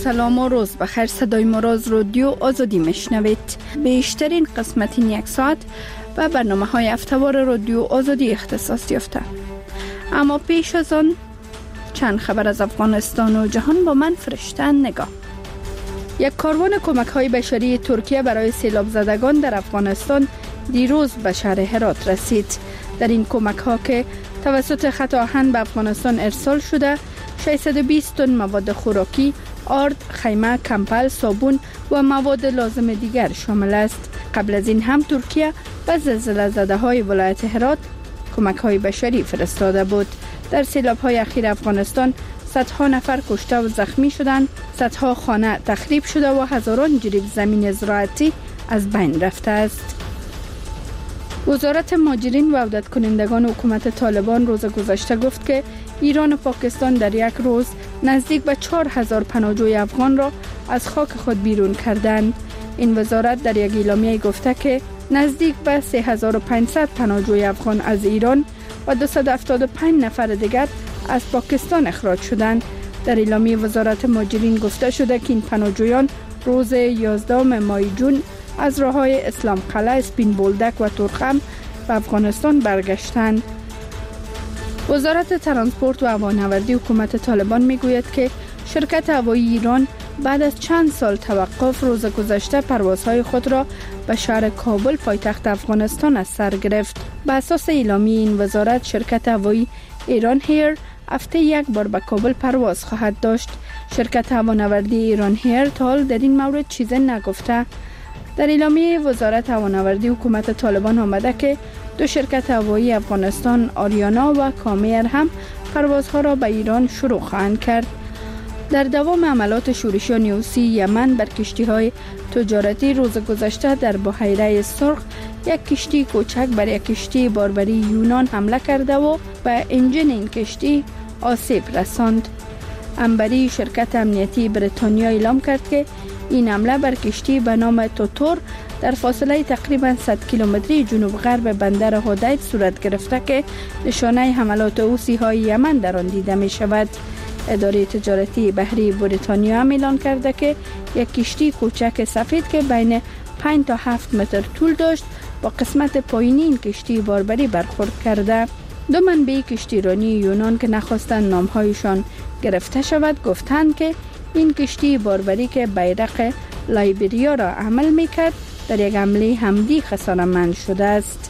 سلام و روز بخیر. صدای ما را از رادیو آزادی میشنوید. بیشترین قسمت این یک ساعت و برنامه های هفته‌وار رادیو آزادی اختصاص یافته. اما پیش از آن چند خبر از افغانستان و جهان با من فرشته نگاه. یک کاروان کمک های بشری ترکیه برای سیلاب زدگان در افغانستان دیروز به شهر هرات رسید. در این کمک ها که توسط خط آهن به افغانستان ارسال شده 620 تن مواد خوراکی، آرد، خیمه، کمپل، صابون و مواد لازم دیگر شامل است. قبل از این هم ترکیه به زلزله زده های ولایت هرات کمک های بشری فرستاده بود. در سیلاب های اخیر افغانستان صدها نفر کشته و زخمی شدند، صدها خانه تخریب شده و هزاران جریب زمین زراعتی از بین رفته است. وزارت مهاجرین و عودت کنندگان حکومت طالبان روز گذشته گفت که ایران و پاکستان در یک روز نزدیک به 4000 پناهجوی افغان را از خاک خود بیرون کردند. این وزارت در یک اعلامیه گفته که نزدیک به 3500 پناهجوی افغان از ایران و 275 نفر دیگر از پاکستان اخراج شدند. در اعلامیه وزارت مهاجرین گفته شده که این پناهجویان روز 11 ماه جون از راههای اسلام قلعه، اسپین بولدک و تورخم به افغانستان برگشتند. وزارت ترانسپورت و هوانوردی حکومت طالبان میگوید که شرکت هوایی ایران بعد از چند سال توقف روز گذشته پروازهای خود را به شهر کابل پایتخت افغانستان از سر گرفت. به اساس اعلامیه این وزارت شرکت هوایی ایران هیر هفته یک بار به کابل پرواز خواهد داشت. شرکت هوانوردی ایران هیر تا حال در این مورد چیزی نگفته. در اعلامیه وزارت هوانوردی حکومت طالبان آمده که دو شرکت هوایی افغانستان آریانا و کامیر هم پروازها را به ایران شروع خواهند کرد. در دوام عملات شورشی و نیوسی یمن بر کشتی‌های تجارتی روز گذشته در بحیره سرخ یک کشتی کوچک بر یک کشتی باربری یونان حمله کرده و به انجن این کشتی آسیب رساند. انبری شرکت امنیتی بریتانیا اعلام کرد که این حمله بر کشتی به نام توتور در فاصله تقریباً 100 کیلومتری جنوب غرب بندر هودید صورت گرفته که نشانه حملات حوثی‌های یمن در آن دیده می شود. اداره تجارتی بحری بریتانیا هم اعلان کرده که یک کشتی کوچک سفید که بین 5 تا 7 متر طول داشت با قسمت پایینی این کشتی باربری برخورد کرده. دو منبع کشتیرانی یونان که نخواستند نامهایشان گرفته شود گفتند که این کشتی باربری که بیرق لایبریا را عمل میکرد در یک حمله حمدی خسارتمند شده است.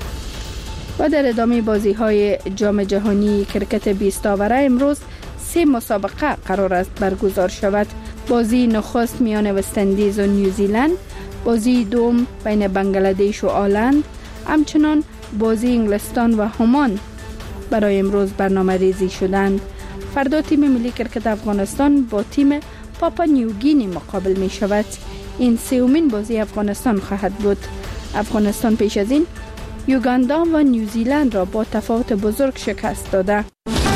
و در ادامه بازی های جام جهانی کرکت 20 آوره امروز 3 مسابقه قرار است برگزار شود. بازی نخست میان وست اندیز و نیوزیلند، بازی دوم بین بنگلادش و آلند، همچنان بازی انگلستان و همان برای امروز برنامه ریزی شدند. فردا تیم ملی کرکت افغانستان با تیم پاپا نیوگینی مقابل می شود. این سومین بازی افغانستان خواهد بود. افغانستان پیش از این یوگاندا و نیوزیلند را با تفاوت بزرگ شکست داده.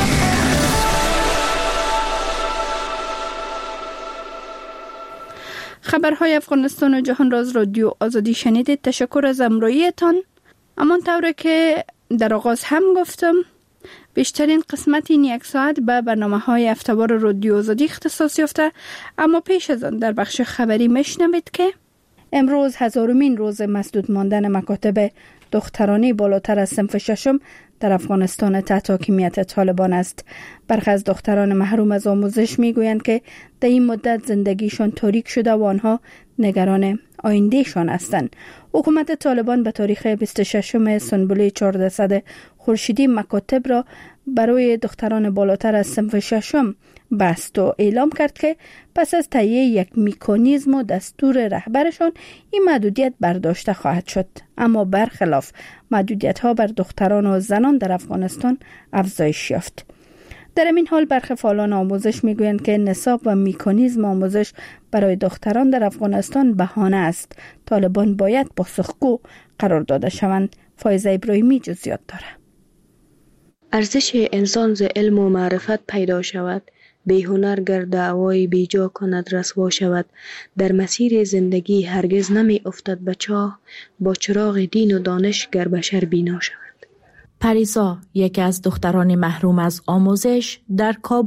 خبرهای افغانستان و جهان را از رادیو آزادی شنیدید. تشکر از همراهیتان. همانطور که در آغاز هم گفتم بیشترین قسمت این یک ساعت به برنامه‌های هفته‌وار رادیو آزادی اختصاص یافته. اما پیش از آن در بخش خبری میشنوید که امروز 1000مین روز مسدود ماندن مکاتب دخترانی بالاتر از صنف ششم در افغانستان تحت حاکمیت طالبان است. برخی از دختران محروم از آموزش میگویند که در این مدت زندگیشان تاریک شده و آنها نگران آیندهشان هستند. حکومت طالبان به تاریخ 26 سنبله 1400 خورشیدی مکاتب را برای دختران بالاتر از صنف ششم بست و اعلام کرد که پس از تهیه یک مکانیزم و دستور رهبرشان این محدودیت برداشته خواهد شد. اما برخلاف محدودیت ها بر دختران و زنان در افغانستان افزایش یافت. در این حال برخی فعالان آموزش میگویند که نصاب و مکانیزم آموزش برای دختران در افغانستان بهانه است. طالبان باید پاسخگو قرار داده شوند. فایزه ابراهیمی جزئیات داره. ارزش انسان ز علم و معرفت پیدا شود، بی هنر گر دعوای بیجا کند رسوا شود. در مسیر زندگی هرگز نمی افتد به چاه، با چراغ دین و دانش گر بشر بینا شود. پریسا، یکی از دختران محروم از آموزش در کابل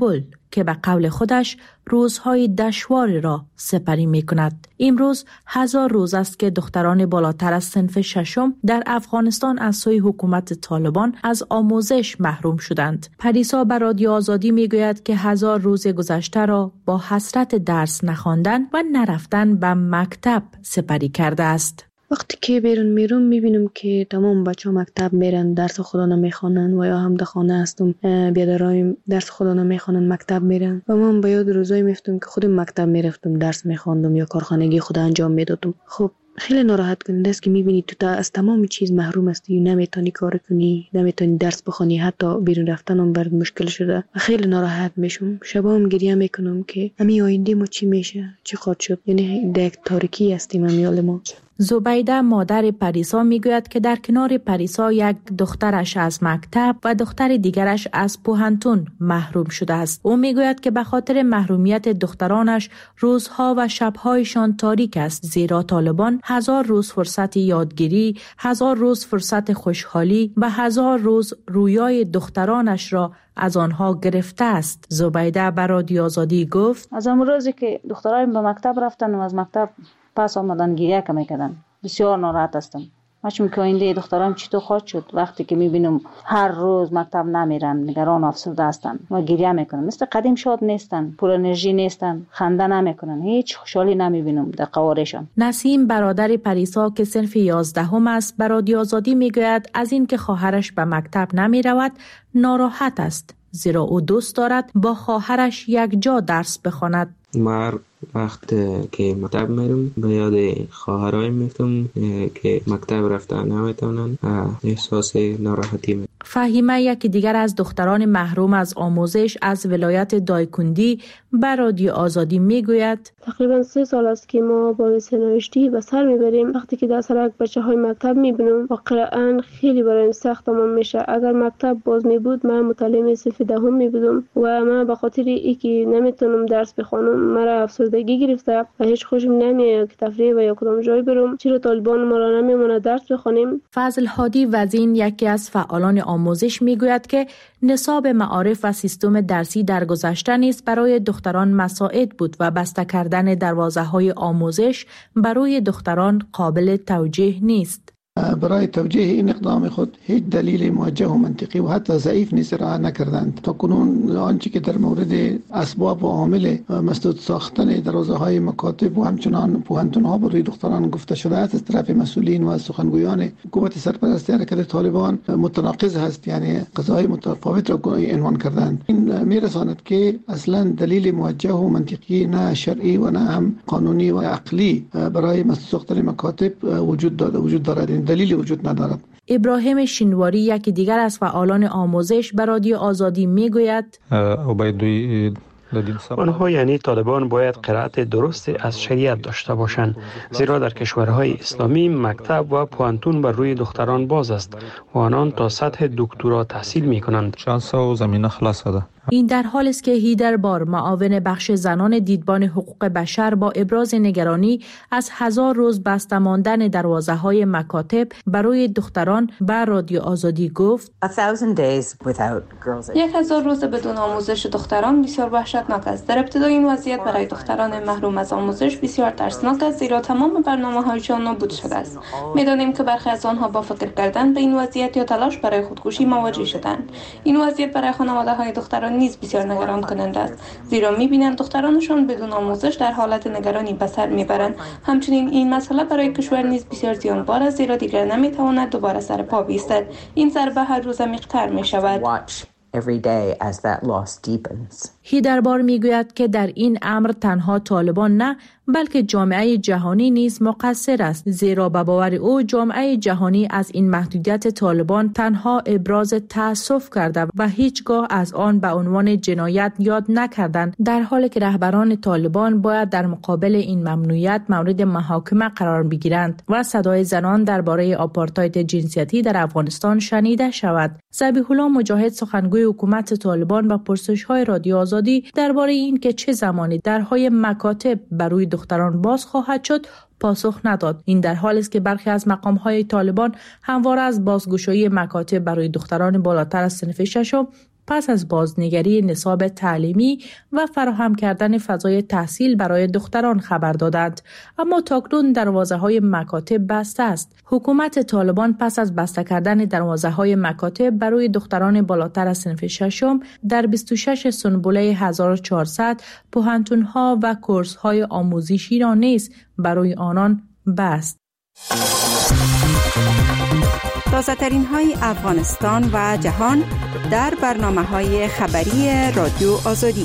که به قول خودش روزهای دشواری را سپری می کند. امروز 1000 روز است که دختران بالاتر از صنف ششم در افغانستان از سوی حکومت طالبان از آموزش محروم شدند. پریسا به رادیو آزادی می گوید که 1000 روز گذشته را با حسرت درس نخواندن و نرفتن به مکتب سپری کرده است. وقتی که بیرون میرم میبینم که تمام بچه ها مکتب میرن، درس خدا نمیخوانن و یا هم در خانه هستم بیادرایم درس خدا نمیخوانن مکتب میرن و من به یاد روزایی میفتم که خودم مکتب میرفتم درس میخواندم یا کارخانگی خدا انجام میدادم. خب خیلی ناراحت کننده است که میبینی تو از تمام چیز محروم هستی، نمیتونی کار کنی، نمیتونی درس بخونی، حتی بیرون رفتن هم برات مشکل شده و خیلی ناراحت میشم. شبا هم گریه میکنم که امی آینده ما چی میشه، چی خواهد شد. یعنی در تاریکی هستیم امیال ما. زبیده مادر پریسا میگوید که در کنار پریسا یک دخترش از مکتب و دختر دیگرش از پوهنتون محروم شده است. او میگوید که به خاطر محرومیت دخترانش روزها و شبهایشان تاریک است، زیرا طالبان 1000 روز فرصت یادگیری، 1000 روز فرصت خوشحالی و 1000 روز رویای دخترانش را از آنها گرفته است. زبیده به رادیو آزادی گفت از اون روزی که دخترایم به مکتب رفتن و از مکتب پس آمدن گریه که میکردن بسیار ناراحت هستم. ماشم که آینده دخترام چطور خواهد شد وقتی که میبینم هر روز مکتب نمیرن، نگران و افسرده هستن و گریه میکنن، مثل قدیم شاد نیستن، پر انرژی نیستن، خنده نمیکنن، هیچ خوشحالی نمیبینم در قوارشان. نسیم برادر پریسا که صنف 11 است به رادیو آزادی میگوید از این که خواهرش به مکتب نمیرود ناراحت است، زیرا او دوست دارد با خواهرش یک جا درس بخواند. وقت که مکتب میرم به یاد خواهرای میفتم که مکتب رفتن نمیتونن، احساس ناراحتی میکنم. فهیمه یکی دیگر از دختران محروم از آموزش از ولایت دایکندی به رادیو آزادی میگوید تقریبا 3 سال است که ما با نوشتی به سر میبریم. وقتی که در سرک بچه های مکتب میبینم واقعا خیلی برایم سخت تمام میشه. اگر مکتب باز میبود من متعلم صنف 10 میبودم و من به خاطر اینکه نمیتونم درس بخوانم مرا افسردگی گرفته و هیچ خوشم نمیاد که تفریح و یا کدام جای برم. چرا طالبان ما را نمیمونه درس بخوانیم؟ فضل هادی وزین یکی از فعالان آموزش میگوید که نصاب معارف و سیستم درسی در گذشته نیز برای دختران مساعد بود و بسته کردن دروازه‌های آموزش برای دختران قابل توجیه نیست. برای توجیه این اقدام خود هیچ دلیل موجه و منطقی و حتی ضعیف نیز ارائه نکردند. تا کنون آنچه که در مورد اسباب و عامل مسدود ساختن دروازه‌های مکاتب و همچنان پوهنتون‌ها برای دختران گفته شده است از طرف مسئولین و از سخنگویان حکومت سرپرست حرکت طالبان متناقض است، یعنی قضاهای متفاوت را عنوان کردند. این میرساند که اصلا دلیل موجه و منطقی نه شرعی و نه هم قانونی و عقلی برای مسدود ساختن مکاتب وجود دارد. دلیلی وجود ندارد. ابراهیم شینواری یکی دیگر از فعالان آموزش به رادیو آزادی میگوید آنها یعنی طالبان باید قرائت درست از شریعت داشته باشند، زیرا در کشورهای اسلامی مکتب و پوهنتون بر روی دختران باز است و آنان تا سطح دکترا تحصیل می کنند. شانس و زمینه خلاص ده. این در حال است که هیدر بار معاون بخش زنان دیدبان حقوق بشر با ابراز نگرانی از 1000 روز بسته ماندن دروازه‌های مکاتب برای دختران به رادیو آزادی گفت 1000 روز بدون آموزش دختران بسیار وحشتناک است. در ابتدای این وضعیت برای دختران محروم از آموزش بسیار ترسناک است، زیرا تمام برنامه‌هایشان نابود شده است. می‌دانیم که برخی از آنها با فکر کردن به این وضعیت یا تلاش برای خودکشی مواجه شدند. این وضعیت برای خانواده‌های دختران نیز بسیار نگران کننده است، زیرا می‌بینند دخترانشان بدون آموزش در حالت نگرانی به سر میبرند. همچنین این مسئله برای کشور نیز بسیار زیانبار است، زیرا دیگر نمیتواند دوباره سر پا بایستد. این ضربه هر روز عمیق‌تر میشود. هیدربار میگوید که در این امر تنها طالبان نه بلکه جامعه جهانی نیز مقصر است، زیرا به باور او جامعه جهانی از این محدودیت طالبان تنها ابراز تأسف کرده و هیچگاه از آن به عنوان جنایت یاد نکردند، در حالی که رهبران طالبان باید در مقابل این ممنوعیت مورد محاکمه قرار بگیرند و صدای زنان درباره آپارتاید جنسیتی در افغانستان شنیده شود. ذبیح الله مجاهد سخنگوی حکومت طالبان با پرسش‌های رادیو آزادی درباره این که چه زمانی درهای مکاتب برای دختران باز خواهد شد پاسخ نداد. این در حالی است که برخی از مقام‌های طالبان همواره از بازگشایی مکاتب برای دختران بالاتر از صنف ششم پس از بازنگری نصاب تعلیمی و فراهم کردن فضای تحصیل برای دختران خبر دادند، اما تاکنون دروازه‌های مکاتب بسته است. حکومت طالبان پس از بسته کردن دروازه‌های مکاتب برای دختران بالاتر از صنف ششم در 26 سنبله 1400 پوهنتون‌ها و کورس‌های آموزشی را نیز برای آنان بست. تازه‌ترین های افغانستان و جهان در برنامه‌های خبری رادیو آزادی.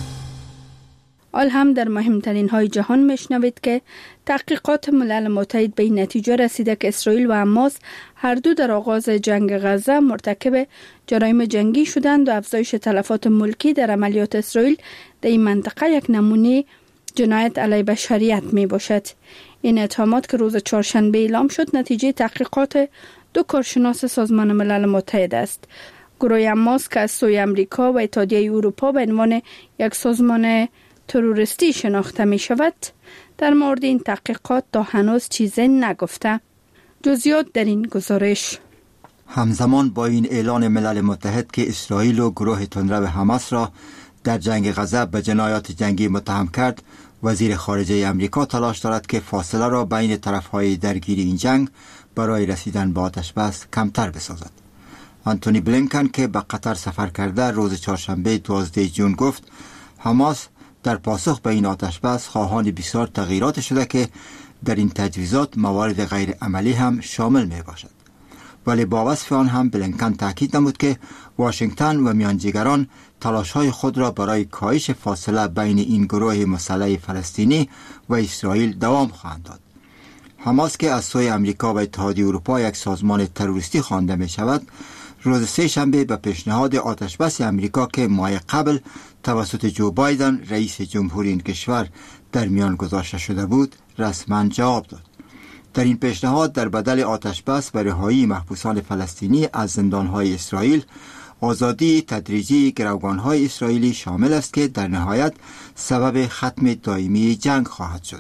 آل هم در مهمترین های جهان میشنوید که تحقیقات ملل متحد به این نتیجه رسیده که اسرائیل و حماس هر دو در آغاز جنگ غزه مرتکب جرایم جنگی شدند و افزایش تلفات ملکی در عملیات اسرائیل در این منطقه یک نمونه جنایت علیه بشریت می باشد. این اتهامات که روز چهارشنبه اعلام شد نتیجه تحقیقات دو کارشناس سازمان ملل متحد است. گروه حماس که از سوی امریکا و اتحادیه اروپا به عنوان یک سازمان تروریستی شناخته می شود، در مورد این تحقیقات تا هنوز چیزی نگفته. جزئیات در این گزارش. همزمان با این اعلان ملل متحد که اسرائیل و گروه تندرو حماس را در جنگ غزه به جنایات جنگی متهم کرد، وزیر خارجه امریکا تلاش دارد که فاصله را بین طرفهای درگیر این جنگ برای رسیدن به آتشبس کمتر بسازد. آنتونی بلینکن که به قطر سفر کرده روز چهارشنبه 12 ژوئن گفت حماس در پاسخ به این آتشبس خواهان بسیار تغییرات شده که در این تجویزات موارد غیر عملی هم شامل می باشد. ولی با وصف آن هم بلینکن تاکید نمود که واشنگتن و میانجیگران تلاش‌های خود را برای کاهش فاصله بین این گروه مسلح فلسطینی و اسرائیل دوام خواهند داد. حماس که از سوی امریکا و اتحادیه اروپا یک سازمان تروریستی خوانده می شود، روز سه‌شنبه به پیشنهاد آتشبس امریکا که ماه قبل توسط جو بایدن رئیس جمهوری این کشور در میان گذاشته شده بود رسما جواب داد. در این پیشنهاد در بدل آتشبس و رهایی محبوسان فلسطینی از زندانهای اسرائیل، آزادی تدریجی گروگانهای اسرائیلی شامل است که در نهایت سبب ختم دائمی جنگ خواهد شد.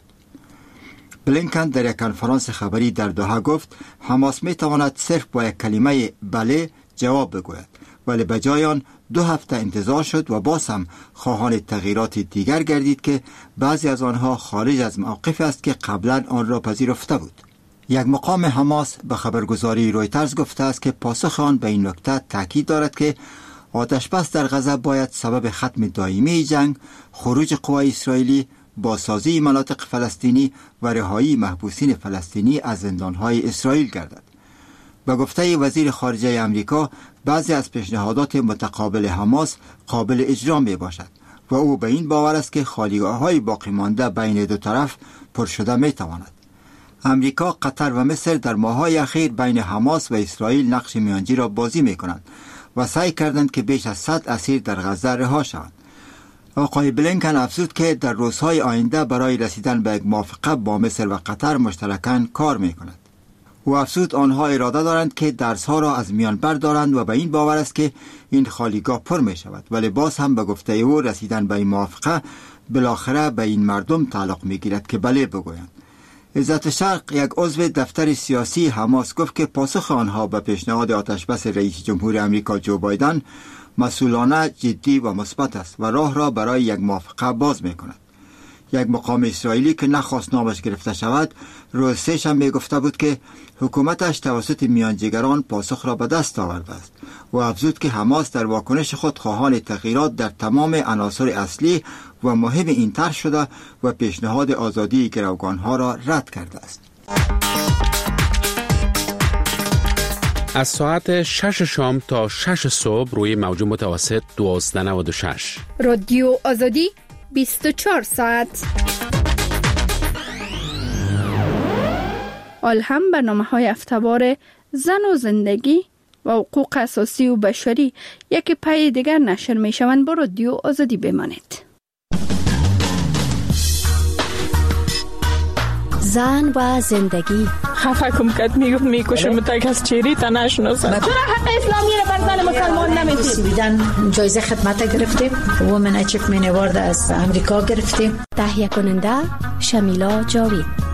بلینکن در یک کنفرانس خبری در دوحه گفت حماس می تواند صرف با یک کلمه بله جواب بگوید، ولی به جای آن 2 هفته انتظار شد و باز هم خواهان تغییرات دیگر گردید که بعضی از آنها خارج از موقف است که قبلا آن را پذیرفته بود. یک مقام حماس به خبرگزاری رویترز گفته است که پاسخ آن به این نکته تاکید دارد که آتشبس در غزه باید سبب ختم دائمی جنگ، خروج قوای اسرائیلی، بازسازی مناطق فلسطینی و رهایی محبوسین فلسطینی از زندانهای اسرائیل گردد. به گفته وزیر خارجه امریکا، بعضی از پیشنهادات متقابل حماس قابل اجرا می باشد و او به این باور است که خالیگاه‌های باقی مانده بین دو طرف پر شده می تواند. امریکا، قطر و مصر در ماه‌های اخیر بین حماس و اسرائیل نقش میانجی را بازی می کنند و سعی کردند که بیش از 100 اسیر در غزه رها شوند. آقای بلینکن افزود که در روزهای آینده برای رسیدن به یک موافقه با مصر و قطر مشترکاً کار می کند. او افزود آنها اراده دارند که درس‌ها را از میان بردارند و به این باور است که این خالیگاه پر می شود، ولی باز هم به گفته او رسیدن به این موافقه بالاخره به این مردم تعلق می گیرد که بله بگویند. عزت شرق، یک عضو دفتر سیاسی حماس، گفت که پاسخ آنها به پیشنهاد آتشبس رئیس جمهور امریکا جو بایدن مسئولانه، جدی و مثبت است و راه را برای یک موافقه باز می کند. یک مقام اسرائیلی که نخواست نامش گرفته شود روز سه‌شنبه گفته بود که حکومتش توسط میانجیگران پاسخ را به دست آورده است و افزود که حماس در واکنش خود خواهان تغییرات در تمام عناصر اصلی و مهم این طرح شده و پیشنهاد آزادی گروگانها را رد کرده است. از ساعت 6 شام تا 6 صبح روی موج متوسط 1296 رادیو آزادی 24 ساعت. آل هم برنامه‌های هفته‌وار زن و زندگی و حقوق اساسی و بشری یک پای دیگر نشر می‌شوند. با رادیو آزادی بمانید. زن و زندگی. خفه کم کد میکشم تا کس چیری تا نشناسم. چرا حق اسلامی را بر زن مسلمان نمیدید؟ بیدن جایزه خدمت گرفتیم. وومن اچیومنت اوارد از امریکا گرفتیم. تهیه کننده شمیلا جاوید.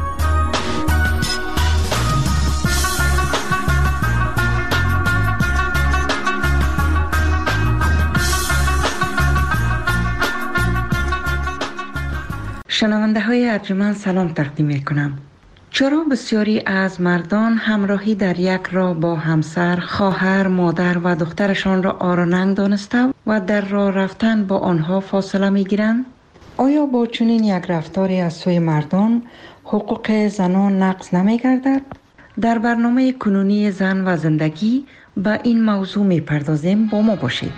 شنونده های ارجمند سلام تقدیم می کنم. چرا بسیاری از مردان همراهی در یک راه با همسر، خواهر، مادر و دخترشان را آروننگ دانسته و در راه رفتن با آنها فاصله می گیرند؟ آیا با چنین یک رفتاری از سوی مردان حقوق زنان نقض نمی گردد؟ در برنامه کنونی زن و زندگی به این موضوع می پردازیم، با ما باشید.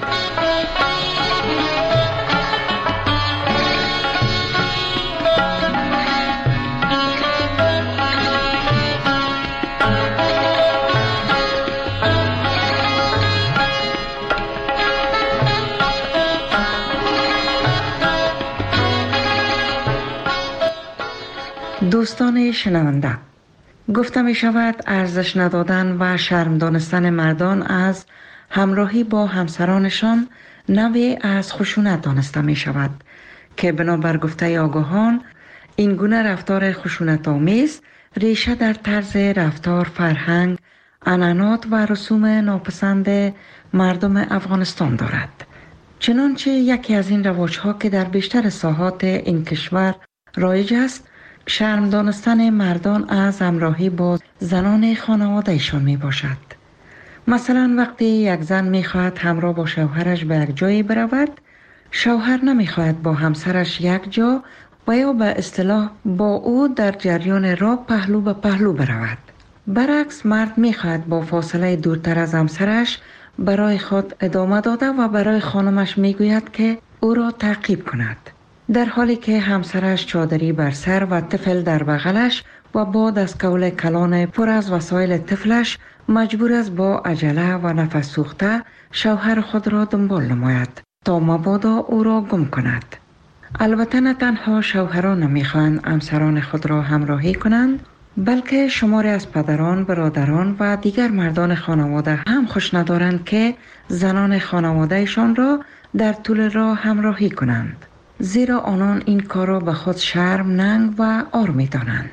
دوستان شنونده، گفته می شود ارزش ندادن و شرم دانستن مردان از همراهی با همسرانشان نوعی از خشونت دانسته می شود که بنابر گفته آگاهان این گونه رفتار خشونت آمیز ریشه در طرز رفتار، فرهنگ، عنعنات و رسوم ناپسند مردم افغانستان دارد. چنانچه یکی از این رواج‌ها که در بیشتر ساحات این کشور رایج است، شرم دانستن مردان از همراهی با زنان خانوادهشان می باشد. مثلا وقتی یک زن می خواهد همراه با شوهرش به یک جایی برود، شوهر نمی خواهد با همسرش یک جا و یا به اصطلاح با او در جریان راه پهلو به پهلو برود. برعکس مرد می خواهد با فاصله دورتر از همسرش برای خود ادامه داده و برای خانمش می گوید که او را تعقیب کند، در حالی که همسرش چادری بر سر و طفل در بغلش و با دستکول کلان پر از وسایل طفلش مجبور است با عجله و نفس سوخته شوهر خود را دنبال نماید تا مبادا او را گم کند. البته نه تنها شوهران نمیخواهند همسران خود را همراهی کنند، بلکه شماری از پدران، برادران و دیگر مردان خانواده هم خوش ندارند که زنان خانوادهشان را در طول راه همراهی کنند، زیرا آنان این کار را به خود شرم، ننگ و عار می دانند.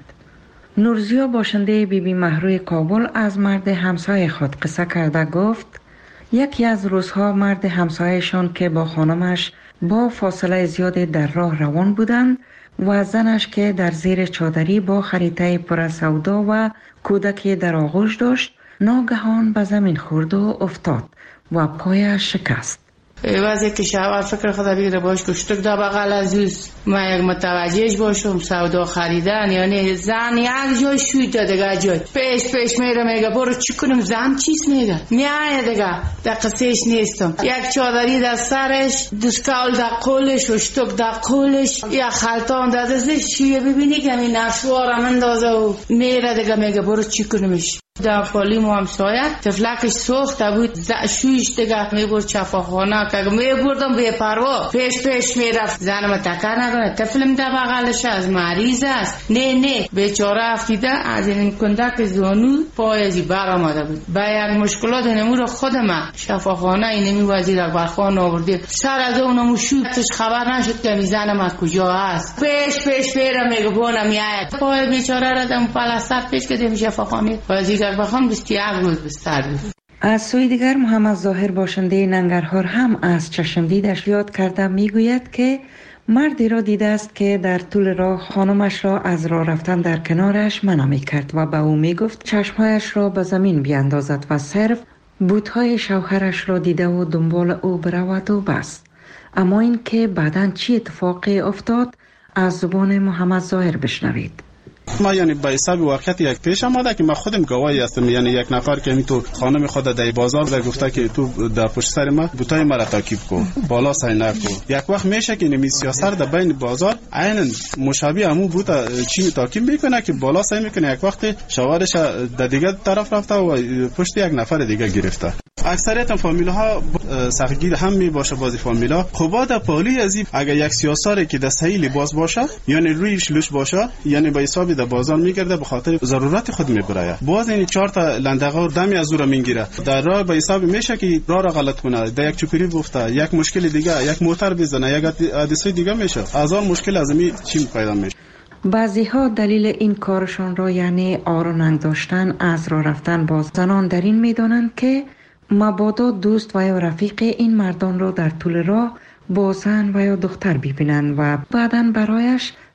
نورزیا باشنده بیبی مهروی کابل از مرد همسایه خود قصه کرده گفت یکی از روزها مرد همسایه‌شان که با خانمش با فاصله زیادی در راه روان بودند و زنش که در زیر چادری با خریطه پر از سودا و کودکی در آغوش داشت ناگهان به زمین خورد و افتاد و پایش شکست. وقتی که شوهر فکر خدا بگیره باش کشتک در بغل عزیز من یک متوجهش باشم سودا خریدن، یعنی زن یک جای شوید دیگه جای پیش میره میگه برو چی کنم، زن چیز میگه میایه دیگه در قصهش نیستم، یک چادری در سرش، دستکول در قولش، اشتک در قولش، یک خلطان در دستش، شویه ببینی که این نفسوارم اندازه و میره دیگه میگه برو چی کنمش. در پالی مو همسایه تفلکش سوخته بود، شویش دیگه میبرد شفاخانه که میبردم بے پروا پیش میرفت، زنم تکر نکنه، طفلم در بغلش از مریض است، نه بیچاره افتیده از این کندک زانو پایزی بر آمده بود. با یک مشکلات نمور خودم شفاخانه اینمی وزیر اکبرخان آورده، سر از اونمو شویتش خبر نشد که زنم از کجا است، پیش میرم میگه بونم میاید پای بیچاره را دم پلاستر پیش کردیم شفاخانه وزیر اکبرخان 21 روز بستر بود. از سوی دیگر محمد ظاهر باشنده ننگرهار هم از چشمدیدش یاد کرده میگوید که مردی را دیده است که در طول راه خانمش را از راه رفتن در کنارش منع می‌کرد و به او میگفت چشمهایش را به زمین بیاندازد و صرف بوتهای شوهرش را دیده و دنبال او برود و بس. اما این که بعداً چی اتفاقی افتاد از زبان محمد ظاهر بشنوید. ما یعنی به حساب واقعیت یک پیش آمده که من خودم گواهی هستم، یعنی یک نفر که میتو خانم خود در بازار در گفته که تو در پشت سر ما بوتای مرا تعقیب کن، بالا سینک کن. یک وقت میشه که نمی سیاست در بین بازار عیناً مشابه همون بوتا چی تعقیب میکنه که بالا سین میکنه، یک وقت شوهرش در دیگه طرف رفته و پشت یک نفر دیگه گرفته. اکثریت فامیل ها سختگیر هم می باشه. بعضی فامیل ها خوبا در پالی ازی اگر یک سیاساری که در صحیح لباس باشه یعنی رویش لوش باشه یعنی به حساب در بازار میگرده به خاطر ضرورت خود میبره، باز این 4 تا لندغه دمی از او را میگیره در راه به حساب میشه که راه را غلط کنه، در یک چوکری گفته یک مشکل دیگه یک موتر بزنه یک حادثه دیگه میشه، از اون مشکل از می چی پیدا میشه. بعضی ها دلیل این کارشان را یعنی آروننگ داشتن از راه رفتن با زنان در این میدانند که مبادا دوست و یا رفیق این مردان را در طول راه با زن و یا دختر ببینند و بعداً برایش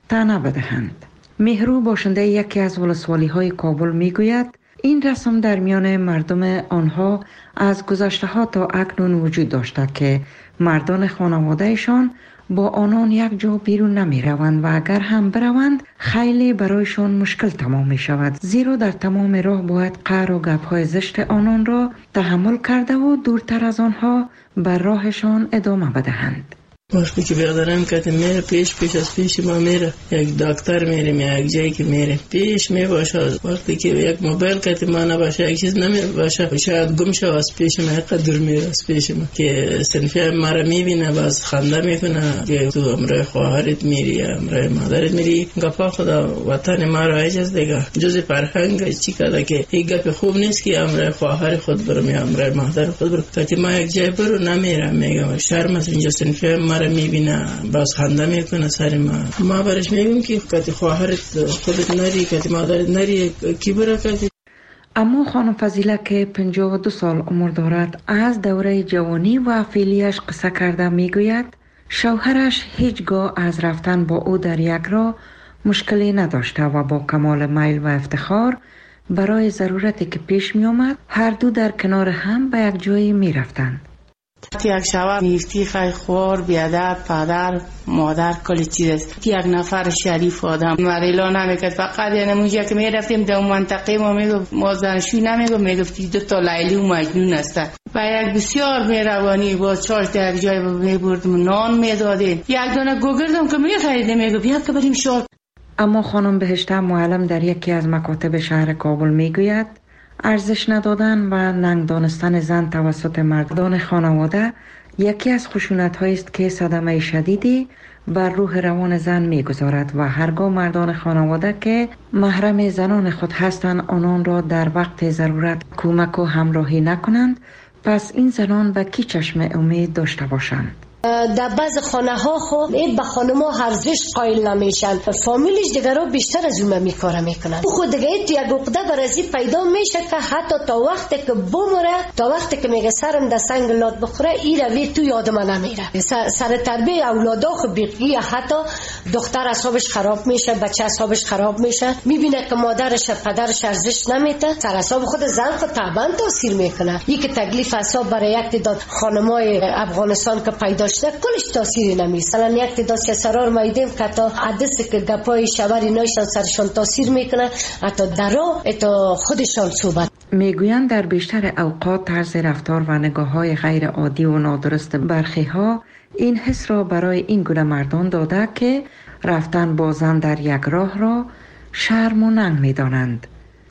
طعنه بدهند. مهرو باشنده یکی از ولسوالی های کابل می گوید این رسم در میان مردم آنها از گذشته ها تا اکنون وجود داشته که مردان خانوادهشان با آنان یک جا بیرون نمی روند و اگر هم بروند خیلی برایشان مشکل تمام می شود، زیرا در تمام راه باید قهر و گپ‌های زشت آنان را تحمل کرده و دورتر از آنها بر راهشان ادامه بدهند. وقتی که بیادرم که میره پیش از پیش ما میره، یک دکتر میریم یا یک جایی که میره پیش می باشه. وقتی که یک موبایل که ما نباشه یک چیز نمی باشه شاید گم شه از پیش ما، قدر میره از پیش ما که صنفی ما را میبینه باز خنده میکنه که تو امرای خواهرت میری یا امرای مادرت میری. گپا خدا وطن ما را اجاز دیگه جز فرهنگ چی کده که این گپ خوب نیست که امرای خواهر خود برم یا امرای مادر خود برم. که ما یک جای برو نمیرم میگم شرم است اینجا صنفی ما را میبینه باز خنده میکنه سر ما برش میگم که کتی خواهرت خودت نری کتی مادرت نری کی برا کتی. اما خانم فضیله که 52 سال عمر دارد از دوره جوانی و فعلیش قصه کرده میگوید شوهرش هیچگاه از رفتن با او در یک راه مشکلی نداشته و با کمال میل و افتخار برای ضرورتی که پیش می آمد هر دو در کنار هم به یک جایی می رفتند. یک شوهر نیستی خیلی خور بیادب پدر مادر کل چیز است. یک نفر شریف آدم مریلا نمیکرد، فقط یعنی اونجا که میرفتیم در منطقه ما میگفت ما زنشوی نمیگفت، میگفتی 2 تا لیلی و مجنون است. و یک بسیار مهربانی با چاش در یک جای میبردم نان میدادیم، یک دانه گوگردم که میخریدیم میگفت بیا که بریم شال. اما خانم بهشته معلم در یکی از مکاتب شهر کابل میگوید ارزش ندادن و ننگ دانستن زن توسط مردان خانواده یکی از خشونت‌هایی است که صدمه شدیدی بر روح روان زن می‌گذارد و هرگاه مردان خانواده که محرم زنان خود هستند آنان را در وقت ضرورت کمک و همراهی نکنند، پس این زنان به کی چشم امید داشته باشند؟ در بعض خانه ها خب این به خانما ارزش قائل نمیشن، فامیلش دیگه رو بیشتر از اون میکاره میکنن. خود دیگه تو یک عقده برازی پیدا میشه که حتی تا وقتی که بمره، تا وقتی که میگه سرم در سنگ لات بخوره این روی تو یادم نمیره. سر تربیه اولادا خب بیقی حتی دختر اعصابش خراب میشه، بچه اعصابش خراب میشه، میبینه که مادرش پدرش ارزش نمیده، سر اعصاب خود زن خود طبعا تاثیر میکنه. یک تکلیف اعصاب برای یک تعداد خانمای افغانستان که پیدا کلش تاثیری نمیشه. مثلا یک تعداد سرار مایدیم که تا حدث که گپای شوری نایشان سرشان تاثیر میکنه، حتی درا تا خودشان صحبت میگویند در بیشتر اوقات طرز رفتار و نگاه‌های غیر عادی و نادرست برخی ها این حس را برای این گونه مردان داده که رفتن با زن در یک راه را شرم و ننگ میدانند.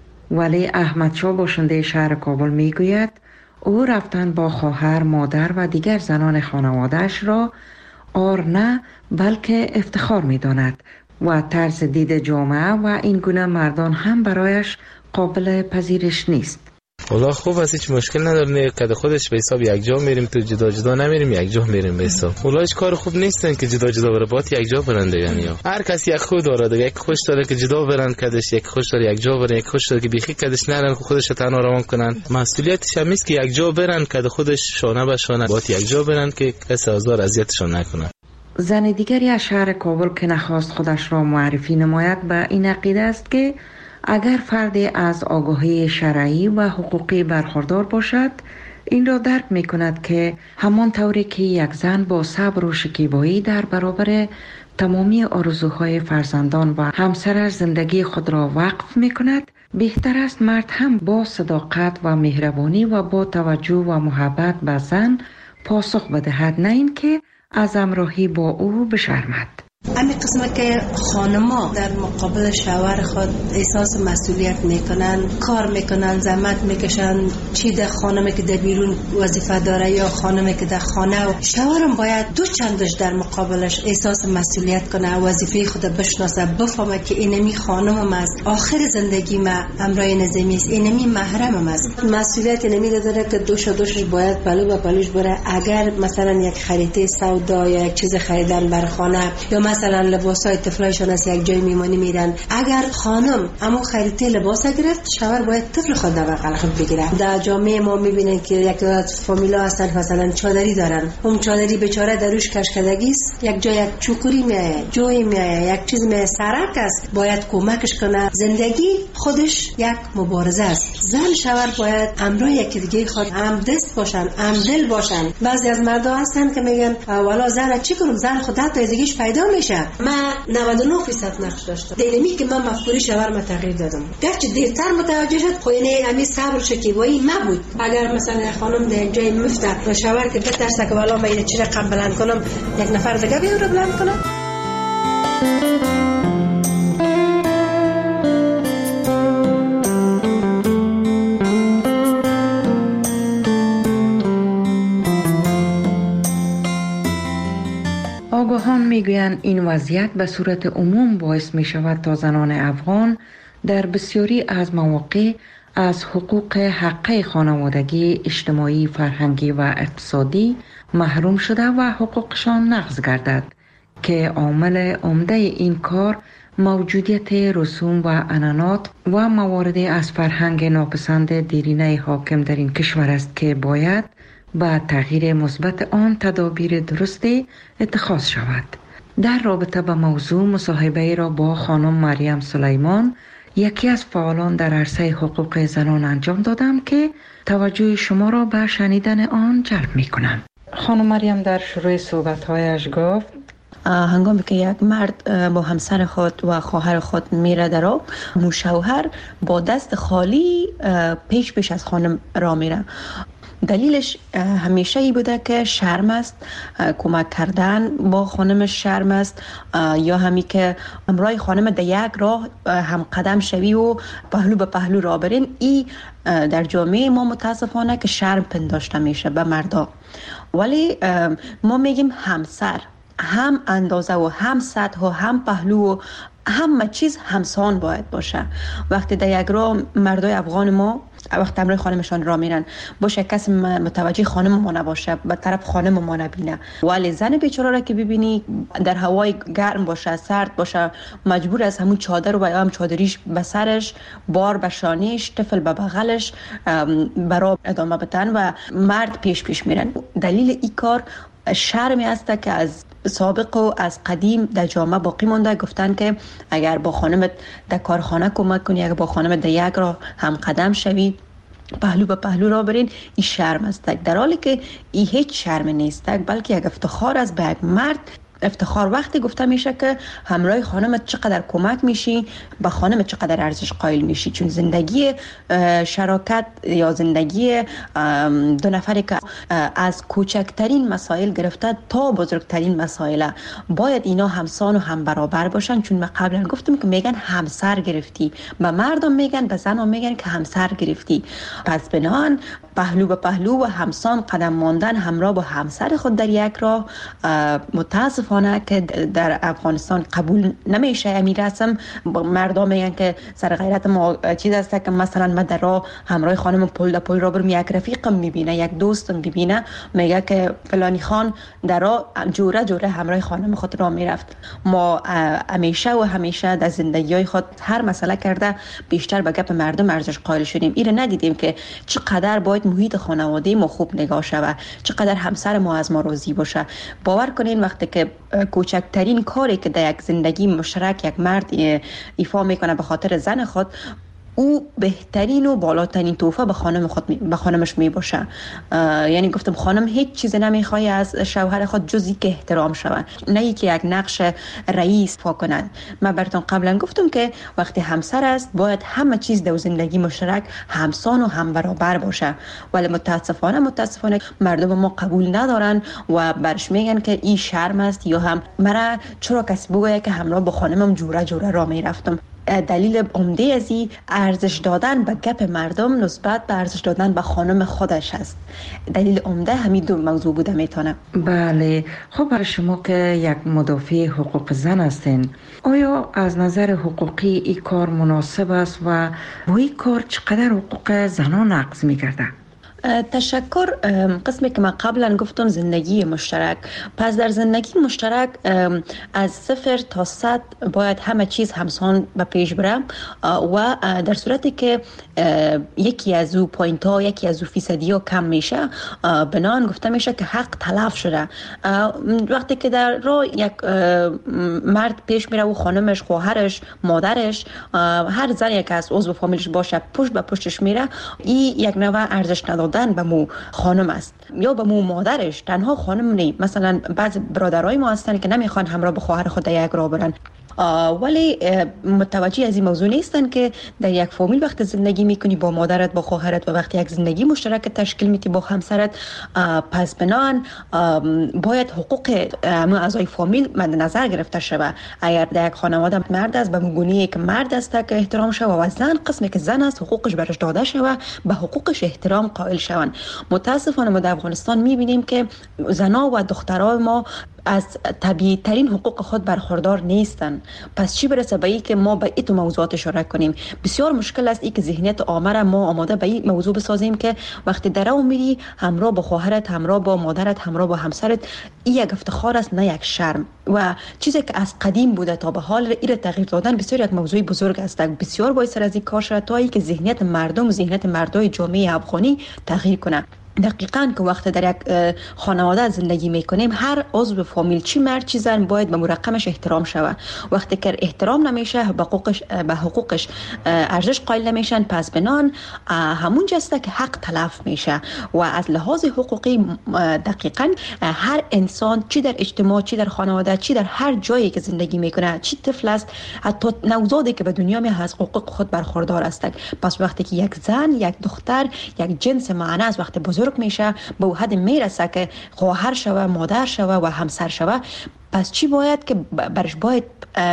ولی احمد شاه باشنده شهر کابل میگوید او رفتن با خواهر، مادر و دیگر زنان خانواده‌اش را آر نه بلکه افتخار می داند و طرز دید جامعه و این گونه مردان هم برایش قابل پذیرش نیست. والله خوب است، هیچ مشکل نداره که خودش به حساب یک جا میریم، تو جدا جدا نمیریم، یک جا میریم به حساب. والله هیچ کار خوب نیستن که جدا جدا بره، باید یک جا برنده. یعنی هر کسی یک خود داره دیگه، یک خوش داره که جدا برن کدش، یک خوش داره یک جا برن، یک خوش داره که بیخی کدش نرن خودش تنها روان کنن. مسئولیتش هم است که یک جا برن که خودش شانه به شانه، باید یک جا برن که کسی آزار اذیتشون نکنه. زن دیگری از شهر کابل که نخواست خودش را معرفی نماید به این عقیده است که اگر فردی از آگاهی شرعی و حقوقی برخوردار باشد این را درک می کند که همان طوری که یک زن با صبر و شکیبایی در برابر تمامی آرزوهای فرزندان و همسرش زندگی خود را وقف می کند، بهتر است مرد هم با صداقت و مهربانی و با توجه و محبت به زن پاسخ بدهد، نه اینکه از همراهی با او بشرمد. همین قسمه که خانما در مقابل شوهر خود احساس مسئولیت میکنن، کار میکنن، زحمت میکشن، چی در خانمی که در بیرون وظیفه داره یا خانمی که در خانه، و شوهرم باید دو چندش در مقابلش احساس مسئولیت کنه، وظیفه خود بشناسه، بفهمه که اینمی خانمم است، آخر زندگی ما امرای نظامی است، اینمی محرمم است. مسئولیت اینمی داره که دوشش باید پلو به پلوش بره. اگر مثلا یک خرید سودا یا یک چیز خریدن بر خانه یا مثلا مثلا لباسای طفلایشان از یک جای میمانی میرن، اگر خانم اما خریده لباس گرفت، شوهر باید طفل خود در بغل خود بگیره. در جامعه ما میبینن که یک از فامیلا هستن مثلا چادری دارن، اون چادری بیچاره دروش کشکدگی است، یک جای یک چوکوری میایه، جوی میایه، یک چیز میایه، سرک است، باید کمکش کنه. زندگی خودش یک مبارزه است. زن شوهر باید امروز یکی دیگه خود هم دست باشن، هم دل باشن. بعضی از مردا هستن که میگن والا زن چی کنم، زن خودت تازگیش پیدا میشه. من 99% نقش داشتم. دلیمی که من مفکوری شوهر ما تغییر دادم. گرچه دیرتر متوجه شد، خو اینه امی صبر شکیبایی نبود. اگر مثلا خانم در جای مفته و شوهر که بترسه که والا من اینه چی رقم بلند کنم، یک نفر دیگه بیاره بلند کنم. آگاهان میگویند این وضعیت به صورت عموم باعث می شود تا زنان افغان در بسیاری از مواقع از حقوق حقه خانوادگی، اجتماعی، فرهنگی و اقتصادی محروم شده و حقوقشان نقض گردد که عامل عمده این کار موجودیت رسوم و عنعنات و موارد از فرهنگ ناپسند دیرینه حاکم در این کشور است که باید با تغییر مثبت آن تدابیر درستی اتخاذ شود. در رابطه با موضوع مصاحبه را با خانم مریم سلیمان، یکی از فعالان در عرصه حقوق زنان انجام دادم که توجه شما را به شنیدن آن جلب می کنم. خانم مریم در شروع صحبت‌هایش گفت هنگامی که یک مرد با همسر خود و خواهر خود میره در آب، شوهر با دست خالی پیش از خانم را میره. دلیلش همیشه ای بوده که شرم است، کمک کردن با خانمش شرم است، یا همی که همراه خانم در یک راه هم قدم شوی و پهلو به پهلو را برین. ای در جامعه ما متاسفانه که شرم پنداشته میشه به مردا. ولی ما میگیم همسر هم اندازه و هم سطح و هم پهلو و همه چیز همسان باید باشه. وقتی در یک راه مردای افغان ما وقتی همراه خانمشان را میرن باشه، کسی متوجه خانم ما نباشه، به طرف خانم ما نبینه. ولی زن بیچاره را که ببینی در هوای گرم باشه، سرد باشه، مجبور از همون چادر و هم چادریش به سرش، بار به شانیش، طفل به بغلش برای ادامه بدن و مرد پیش میرن. دلیل این کار شرمی است که از سابق و از قدیم در جامعه باقی مونده. گفتن که اگر با خانمت در کارخانه کمک کنی، اگر با خانمت در یک راه هم قدم شوی، پهلو به پهلو را برین، این شرم است. در حالی که این هیچ شرم نیست، بلکه یک افتخار است به یک مرد. افتخار وقتی گفته میشه که همراه خانمت چقدر کمک میشی، به خانمت چقدر ارزش قائل میشی. چون زندگی شراکت یا زندگی دو نفری که از کوچکترین مسائل گرفته تا بزرگترین مسائل باید اینا همسان و هم برابر باشن. چون من قبلا گفتم که میگن همسر گرفتی، به مردم میگن، به زنان میگن که همسر گرفتی. پس بنان پهلو به پهلو و همسان قدم ماندن همراه با همسر خود در یک راه متاسفانه که در افغانستان قبول نمیشه. امیر رسم مردم میگن که سر غیرت ما چیز است که مثلا من در راه همراه خانم پل را برم، یک رفیقم میبینه، یک دوستم میبینه، میگه که فلانی خان در راه جوره همراه خانم خود را میرفت. ما همیشه در زندگی خود هر مسئله کرده بیشتر به گپ مردم ارزش قائل شدیم. ایره ندیدیم که چقدر باید محیط خانواده ما خوب نگاه شود، چقدر همسر ما از ما راضی باشه. باور کنین وقتی که کوچکترین کاری که در یک زندگی مشترک یک مرد ایفا میکنه به خاطر زن خود، او بهترین و بالاترین تحفه به خانمش میباشه. یعنی گفتم خانم هیچ چیز نمیخواد از شوهر خود جز اینکه احترام شود، نه اینکه یک نقش رئیس ایفا کند. من براتون قبلا گفتم که وقتی همسر است باید همه چیز در زندگی مشترک همسان و هم برابر باشه. ولی متاسفانه مردم ما قبول ندارن و برش میگن که این شرم است، یا هم مرا چرا کسی بگه که همراه با خانمم جوره را میرفتم. دلیل عمده از این ارزش دادن به گپ مردم نسبت به ارزش دادن به خانم خودش است. دلیل عمده همین دو موضوع بوده میتونه. بله، خب برای شما که یک مدافع حقوق زن هستین، آیا از نظر حقوقی این کار مناسب است و با این کار چقدر حقوق زنان نقض میگرده؟ تشکر. قسمی که من قبلا گفتم زندگی مشترک. پس در زندگی مشترک از 0 تا 100 باید همه چیز همسان به پیش بره و در صورتی که یکی از او پوینت ها، یکی از او فیصدی ها کم میشه، بنان گفته میشه که حق تلف شده. وقتی که در راه یک مرد پیش میره و خانمش، خواهرش، مادرش، هر زنی که از عضو فامیلش باشه پشت به پشتش میره، این یک نوع ارزش ندادن به مو خانم است یا به مو مادرش. تنها خانم نی، مثلا بعض برادرای ما هستن که نمیخوان همراه به خواهر خود یک راه برن، ولی متوجه از این موضوع نیستن که در یک فامیل وقت زندگی میکنی با مادرت، با خواهرت و وقتی یک زندگی مشترک تشکیل میدی با همسرت، پس بنان باید حقوق اعضای فامیل مد نظر گرفته شود. اگر در یک خانواده مرد است، به گونه‌ای که مرد است که احترام شود و زن قسمی که زن است حقوقش برش داده شود، به حقوقش احترام قائل شوند. متاسفانه ما در افغانستان میبینیم که زنها و دخترای ما از طبیعی ترین حقوق خود برخوردار نیستن. پس چی برسه به این که ما به این موضوعات اشاره کنیم؟ بسیار مشکل است این که ذهنیت عامه را ما آماده به این موضوع بسازیم که وقتی درو میری همراه با خواهرت، همراه با مادرت، همراه با همسرت، این یک افتخار است نه یک شرم. و چیزی که از قدیم بوده تا به حال این تغییر دادن بسیار یک موضوع بزرگ است. بسیار باید سر از این کار شد تا اینکه ذهنیت مردم و ذهنیت مردای جامعه افغانی تغییر کنه. دقیقاً که وقت در یک خانواده زندگی میکنیم، هر عضو فامیل، چی مرد چی زن، باید به مرقمش احترام شود. وقتی که احترام نمیشه، به حقوقش ارزش قائل نمیشن، پس بنان همون جسته که حق تلف میشه. و از لحاظ حقوقی دقیقاً هر انسان، چی در اجتماع، چی در خانواده، چی در هر جایی که زندگی میکنه، چی طفل است، حتی نوزادی که به دنیا میاد از حقوق خود برخوردار است. پس وقتی که یک زن، یک دختر، یک جنس معنی است، وقتی بزرگ میشه به حد میرسه که خواهر شوه، مادر شوه و همسر شوه، پس چی باید که برش باید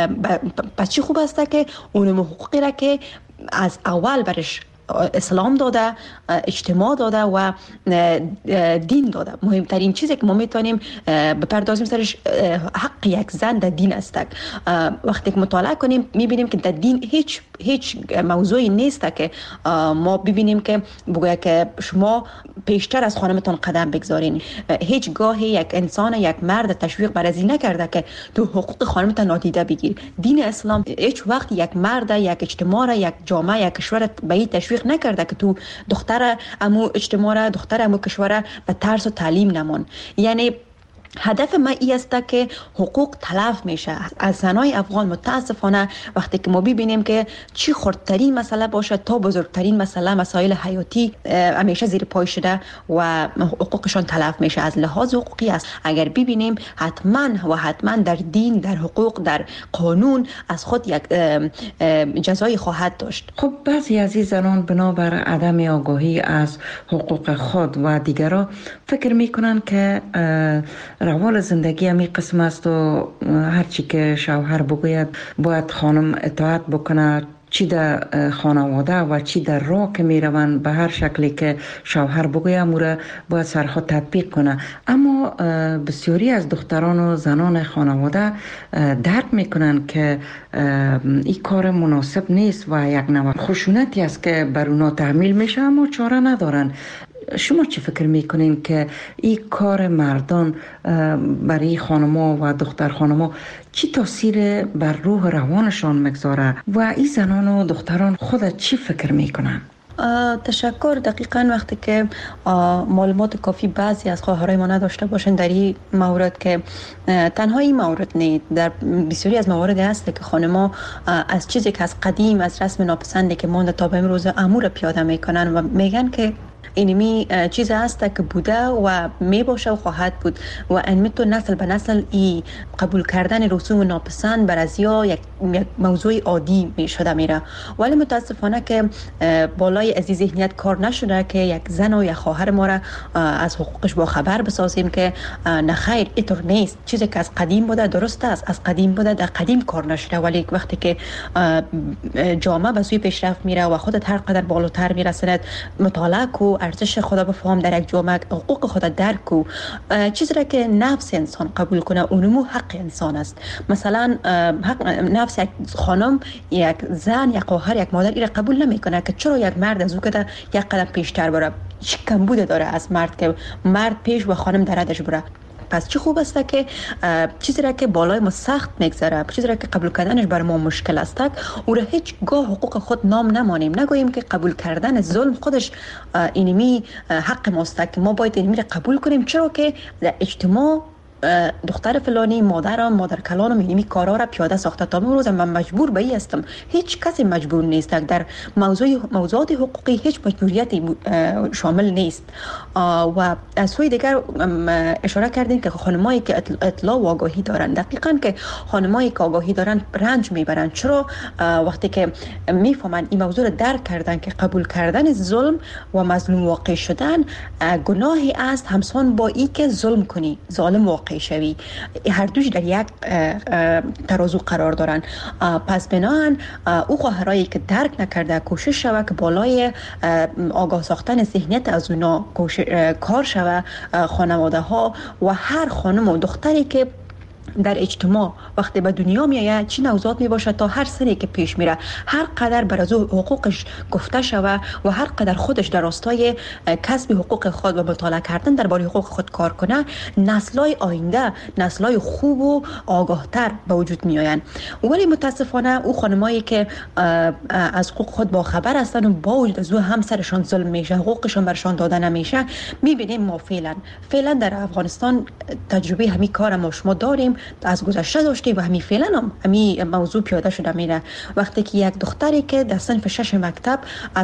پس چی خوب است که اون حقوقی را که از اول برش اسلام داده، اجتماع داده و دین داده. مهمترین چیزی که ما میتونیم بپردازیم سرش حق یک زن در دین است. وقتی که مطالعه کنیم میبینیم که در دین هیچ موضوعی نیست که ما ببینیم که بگوید که شما پیشتر از خانمتان قدم بگذارین. هیچ گاهی یک انسان، یک مرد تشویق بر از این نکرده که تو حقوق خانمتان نادیده بگیر. دین اسلام هیچ وقت یک مرد، یک اجتماع، یک جامعه، یک کشور به این تشویق نکرده که تو دختر امو اجتماع، دختر امو کشور به ترس و تعلیم نمون. یعنی هدف ما این است که حقوق تلف میشه از زنای افغان. متاسفانه وقتی که ما ببینیم که چی خردترین مسئله باشه تا بزرگترین مسئله، مسائل حیاتی همیشه زیر پای شده و حقوقشان تلف میشه. از لحاظ حقوقی است اگر ببینیم حتما در دین، در حقوق، در قانون از خود یک جزایی خواهد داشت. خب بعضی از این زنان بنابر عدم آگاهی از حقوق خود و دیگران فکر میکنن که روال زندگی همی قسم است و هرچی که شوهر بگوید باید خانم اطاعت بکنه، چی در خانواده و چی در راه که می روند به هر شکلی که شوهر بگوید موره باید سرها تطبیق کنه. اما بسیاری از دختران و زنان خانواده درک می کنند که این کار مناسب نیست و یک نوع خشونتی است که بر اونا تحمیل میشه، اما چاره ندارن. شما چی فکر میکنین که این کار مردان برای خانما و دختر خانما چی تاثیر بر روح روانشان میگذاره و این زنان و دختران خود چی فکر میکنن؟ تشکر. دقیقاً وقتی که معلومات کافی بعضی از خواهرای ما نداشته باشن در این مورد، که تنها این مورد نیست، در بسیاری از موارد هست که خانم‌ها از چیزی که از قدیم، از رسم ناپسندی که مونده تا به امروز امور پیاده میکنن و میگن که اینمی چیز هست که بوده و می باشه و خواهد بود و اینمی تو نسل به نسل ای قبول کردن رسوم ناپسند بر از یا یک موضوع عادی می شده میره. ولی متاسفانه که بالای از این ذهنیت کار نشده که یک زن و یک خواهر ما را از حقوقش با خبر بسازیم که نه خیر، اینطور نیست. چیزی که از قدیم بوده درست است، از قدیم بوده، در قدیم کار نشده. ولی وقتی که جامعه به سوی پیشرفت میره و خودت هر قدر بالاتر میرسند، مطالعه کو، ارزش خدا بفهم در یک جامعه، حقوق خدا درک کو، چیزی را که نفس انسان قبول کنه اونمو حق انسان است. مثلا حق نفس یک خانم، یک زن، یک خواهر، یک مادر این را قبول نمیکنه که چرا یک مرد از او که یک قدم پیشتر بره. چی کمبود داره از مرد که مرد پیش و خانم در ردش بره. پس چه خوب است که چیزی را که بالای ما سخت میگذره، چیزی را که قبول کردنش برای ما مشکل است، او را هیچ گاه حقوق خود نام نمانیم، نگوییم که قبول کردن ظلم خودش اینمی حق ماست که ما باید اینمی را قبول کنیم، چرا که در اجتماع دختر فلانی مادر کلانم اینمی کارا را پیاده ساخته. تا امروز من مجبور به این هستم، هیچ کسی مجبور نیست، در موضوعات حقوقی هیچ مجبوریتی شامل نیست. و از سوی دیگر اشاره کردین که خانمایی که اطلاع و آگاهی دارن، دقیقاً که خانمایی که آگاهی دارن رنج میبرن. چرا؟ وقتی که میفهمن این موضوع را درک کردن که قبول کردن ظلم و مظلوم واقع شدن گناهی است همسان با این که ظلم کنی، ظالم واقع شوی، هر دوش در یک ترازو قرار دارن. پس بناهن او خواهرایی که درک نکرده کوشش شوه که بالای آگاه ساختن ذهنیت از اونا کار شوه. خانواده ها و هر خانم و دختری که در اجتماع وقتی به دنیا میآید چی نوزاد می باشه، تا هر سنی که پیش میره هر قدر بر از حقوقش گفته شوه و هر قدر خودش در راستای کسب حقوق خود و مطالعه کردن درباره حقوق خود کار کنه، نسل‌های آینده نسل‌های خوب و آگاهتر به وجود می آیند. ولی متاسفانه او خانمایی که از حقوق خود با خبر هستند و با وجود از او همسرشان ظلم میشه، حقوقشان برشان داده نمیشه، میبینیم ما فعلا در افغانستان تجربه همین کار ما شما داریم، از گذشته داشتیم و همین فعلا هم همین موضوع پیاده شده میره. وقتی که یک دختری که در صنف 6 مکتب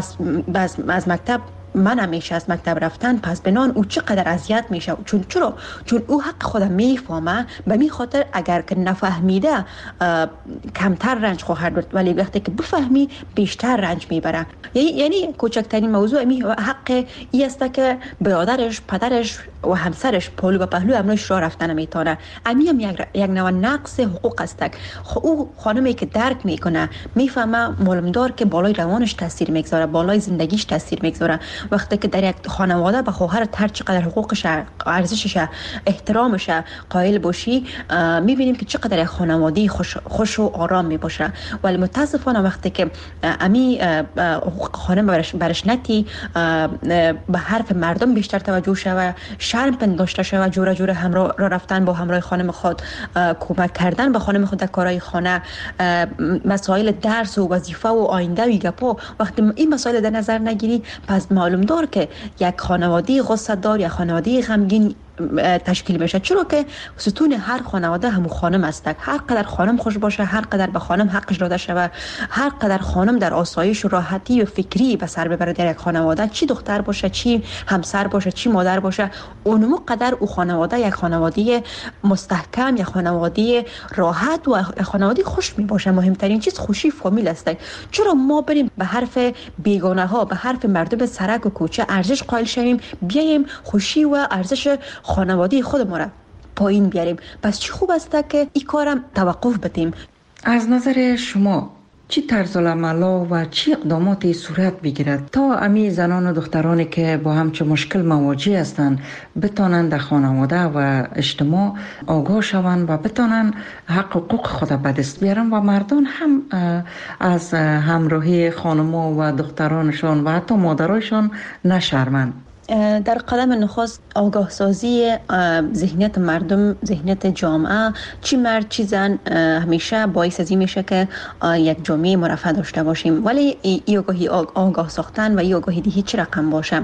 از مکتب من میشه از مکتب رفتن، پس بنان او چقدر اذیت میشه. چرا؟ چون او حق خودم میفهمه، به می خاطر اگر که نفهمیده کمتر رنج خواهد برد، ولی وقتی که بفهمی بیشتر رنج میبره. یعنی کوچکترین موضوع می حق ای است که برادرش، پدرش و همسرش پهلو به پهلو امروز راه رفتن میتونه. امی هم یک نوع نقص حقوق است. او خانمی که درک میکنه، میفهمه معلومدار که بالای روانش تاثیر میگذاره، بالای زندگیش تاثیر میگذاره. وقتی که در یک خانواده به خواهر هر چقدر حقوقش، ارزشش، احترامش قائل باشی، میبینیم که چقدر خانواده خوش و آرام میباشه. ولی متاسفانه وقتی که امی حقوق خانم برش نتی، به حرف مردم بیشتر توجه شوه، شرم پنداشته شوه، جوره همراه رفتن با همراه خانم خود، کمک کردن به خانم خود در کارهای خانه، مسائل درس و وظیفه و آینده و گپا، وقتی این مسائل در نظر نگیری، پس معلوم دار که یک خانواده غصه دار یا خانواده غمگین تشکیل میشه. چرا که ستون هر خانواده همون خانم است. هر قدر خانم خوش باشه، هر قدر به خانم حقش داده شود، هر قدر خانم در آسایش و راحتی و فکری به سر ببره در یک خانواده، چی دختر باشه، چی همسر باشه، چی مادر باشه، اونمو قدر او خانواده یک خانواده مستحکم، یک خانواده راحت و خانواده خوش می باشه. مهمترین چیز خوشی فامیل است. چرا ما بریم به حرف بیگانه ها، به حرف مردم سرک و کوچه ارزش قائل شویم، بیایم خوشی و ارزش خانواده خود ما را پایین بیاریم؟ پس چی خوب است که این کارم توقف بدیم. از نظر شما چی طرز العمل و چی اقداماتی صورت بگیرد تا امی زنان و دخترانی که با همچه مشکل مواجه هستند بتانند در خانواده و اجتماع آگاه شوند و بتانند حق حقوق خود به دست بیارن و مردان هم از همراهی خانما و دخترانشان و حتی مادرایشان نشرمند؟ در قدم نخست آگاه سازی ذهنیت مردم، ذهنیت جامعه، چی مرد چی زن، همیشه باعث از این میشه که یک جامعه مرفه داشته باشیم. ولی این آگاه ساختن و این آگاهی هیچ رقم باشه.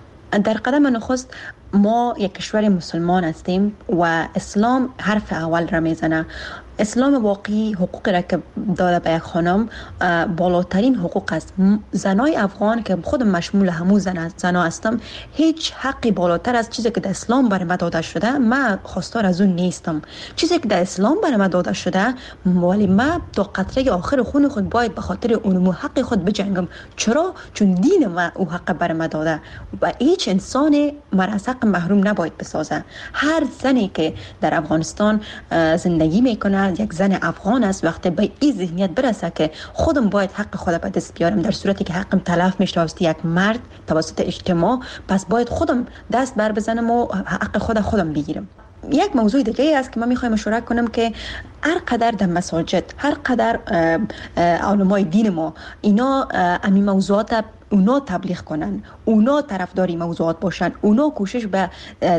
در قدم نخست ما یک کشور مسلمان هستیم و اسلام حرف اول را میزنه. اسلام واقعی حقوق را که داده به یک خانم بالاترین حقوق است. زنای افغان که خود مشمول همون زنا هستم، هیچ حقی بالاتر از چیزی که در اسلام برای ما داده شده من خواستار از اون نیستم. چیزی که در اسلام برای ما داده شده، ولی من تا قطره آخر خون خود باید به خاطر اون حق خود بجنگم. چرا؟ چون دین ما او حق برای ما داده و هیچ انسان مرزق محروم نباید بسازه. هر زنی که در افغانستان زندگی میکنه یک زن افغان است. وقتی به این ذهنیت برسه که خودم باید حق خودم به دست بیارم، در صورتی که حقم تلف میشه توسط یک مرد، توسط اجتماع، پس باید خودم دست بر بزنم و حق خودم بگیرم. یک موضوع دیگه است که من میخوایم اشاره کنم که هر قدر در مساجد، هر قدر علمای دین ما اینا امی موضوعات اونا تبلیغ کنن، اونا طرفداری موضوعات باشن، اونا کوشش به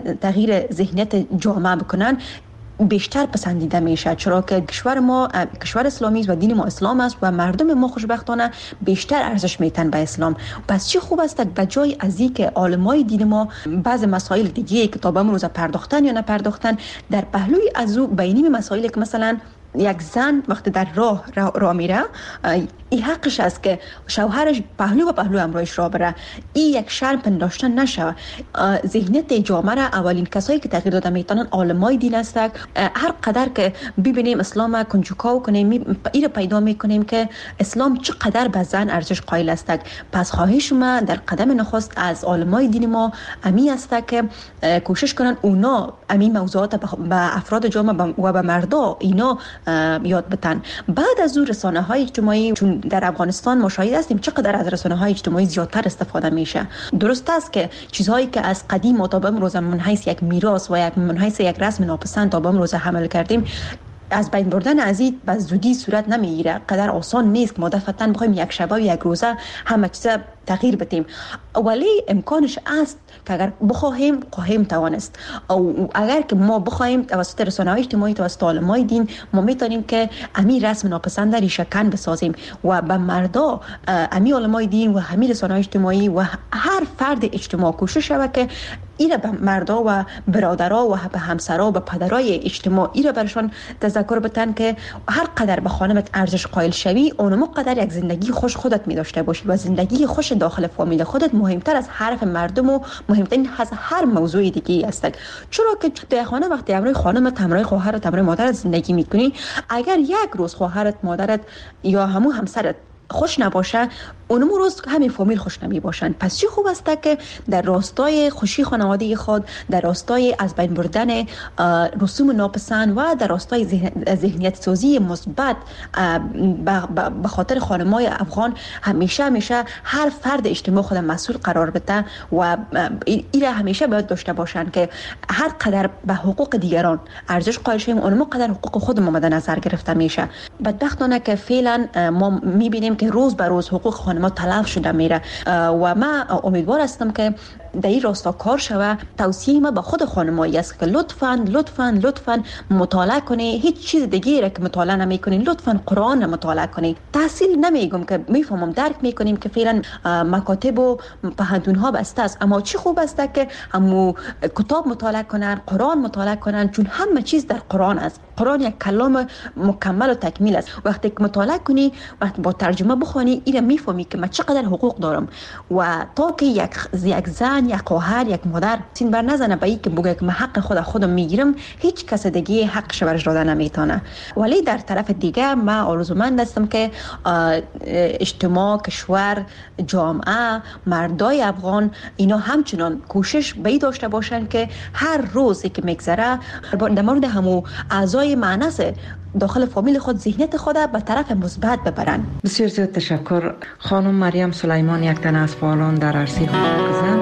تغییر ذهنیت جامعه بکنن، بیشتر پسندیده میشه، چرا که کشور ما کشور اسلامی است و دین ما اسلام است و مردم ما خوشبختانه بیشتر ارزش میتن به اسلام. پس چه خوب است به جای از اینکه عالمای دین ما بعض مسائل دیگه که تا به امروز پرداختن یا نپرداختن، در پهلوی از او بینیم مسائلی که مثلا یک زن وقتی در راه میره، این حقش است که شوهرش پهلو و پهلو همراهش راه بره. این یک شرم پنداشته نشه. ذهنیت جامعه را اولین کسایی که تغییر داده میتونن عالمای دین هستند. هر قدر که ببینیم اسلام کنجکاو کنیم، این پیدا میکنیم که اسلام چقدر به زن ارزش قائل است. پس خواهش ما در قدم نخست از عالمای دین ما امی است که کوشش کنن اونا امی موضوعات به افراد جامعه و به مردا اینا یاد بدن. بعد از اون رسانه‌های اجتماعی، چون در افغانستان ما شاهد هستیم چقدر از رسانه‌های اجتماعی زیادتر استفاده میشه. درست است که چیزهایی که از قدیم تا به امروز من حیث یک میراث و یک من حیث یک رسم ناپسند تا به امروز حمل کردیم، از بین بردن از این به زودی صورت نمیگیره. قدر آسان نیست که ما دفعتاً بخوایم یک شب و یک روزه همه چیز تغییر بدیم، ولی امکانش است که اگر خواهیم توانست. او اگر که ما بخوایم توسط رسانه‌های اجتماعی، توسط عالمای دین، ما میتونیم که امی رسم ناپسند ریشه کن بسازیم و به مردا امی عالمای دین و همین رسانه‌های اجتماعی و هر فرد اجتماع کوشش شود که ایره به مردا و برادرها و به همسرها و به پدرای اجتماع ایره برشان تذکر بدن که هر قدر به خانمت ارزش قائل شوی، اونم قدر یک زندگی خوش خودت می داشته باشی و زندگی خوش داخل فامیل خودت مهمتر از حرف مردم و مهمترین از هر موضوع دیگه است. چرا که در خانه وقتی همراه خانمت، همراه خواهرت، همراه مادرت زندگی میکنی، اگر یک روز خواهرت، مادرت یا همون همسرت خوش نباشه، اونم روز همین فامیل خوش نمی باشن. پس چه خوب است که در راستای خوشی خانواده خود، در راستای از بین بردن رسوم ناپسند و در راستای ذهنیت سازی مثبت به خاطر خانمای افغان همیشه هر فرد اجتماع خود مسئول قرار بده و ایره همیشه باید داشته باشن که هر قدر به حقوق دیگران ارزش قائل شویم، اونم قدر حقوق خودمون مد نظر گرفته میشه. بدبختانه که فعلا ما میبینیم که روز به روز حقوق خانم‌ها تلف شده میره و من امیدوار هستم که در این راستا کار شوه. توصیه ما به خود خانمایی است که لطفاً مطالعه کنید. هیچ چیز دیگه را که مطالعه نمی‌کنین، لطفاً قرآن را مطالعه کنید. تحصیل نمیگم که میفهمم، درک میکنیم که فعلا مکاتب و پهنتون‌ها بسته است، اما چه خوب است که همو کتاب مطالعه کنن، قرآن مطالعه کنن، چون همه چیز در قرآن است. قرآن یک کلام مکمل و تکمیل است. وقتی که مطالعه کنی، وقتی با ترجمه بخونی، اینا میفهمی که من چقدر حقوق دارم و تا که یک زن، یک خواهر، یک مادر سین بر نزنه به این که بگه که من حق خودم میگیرم، هیچ کس دیگه حقش برش داده نمیتونه. ولی در طرف دیگه من آرزومند هستم که اجتماع، کشور، جامعه، مردای افغان اینا همچنان کوشش به داشته باشن که هر روزی که میگذره در مورد همو اعضای معنس داخل فامیل خود ذهنیت خود به طرف مثبت ببرن. بسیار زیاد تشکر. خانم مریم سلیمان، یک تن از فعالان در عرصه حقوق زن.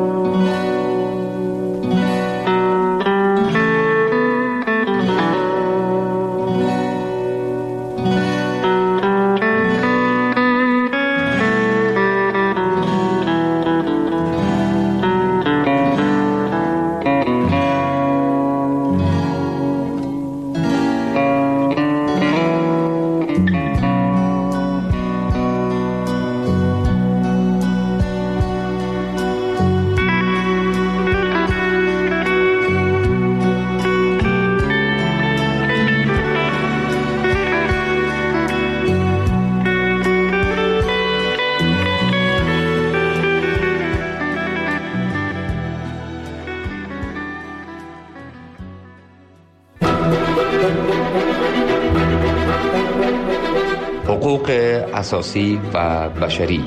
حقوق اساسی و بشری.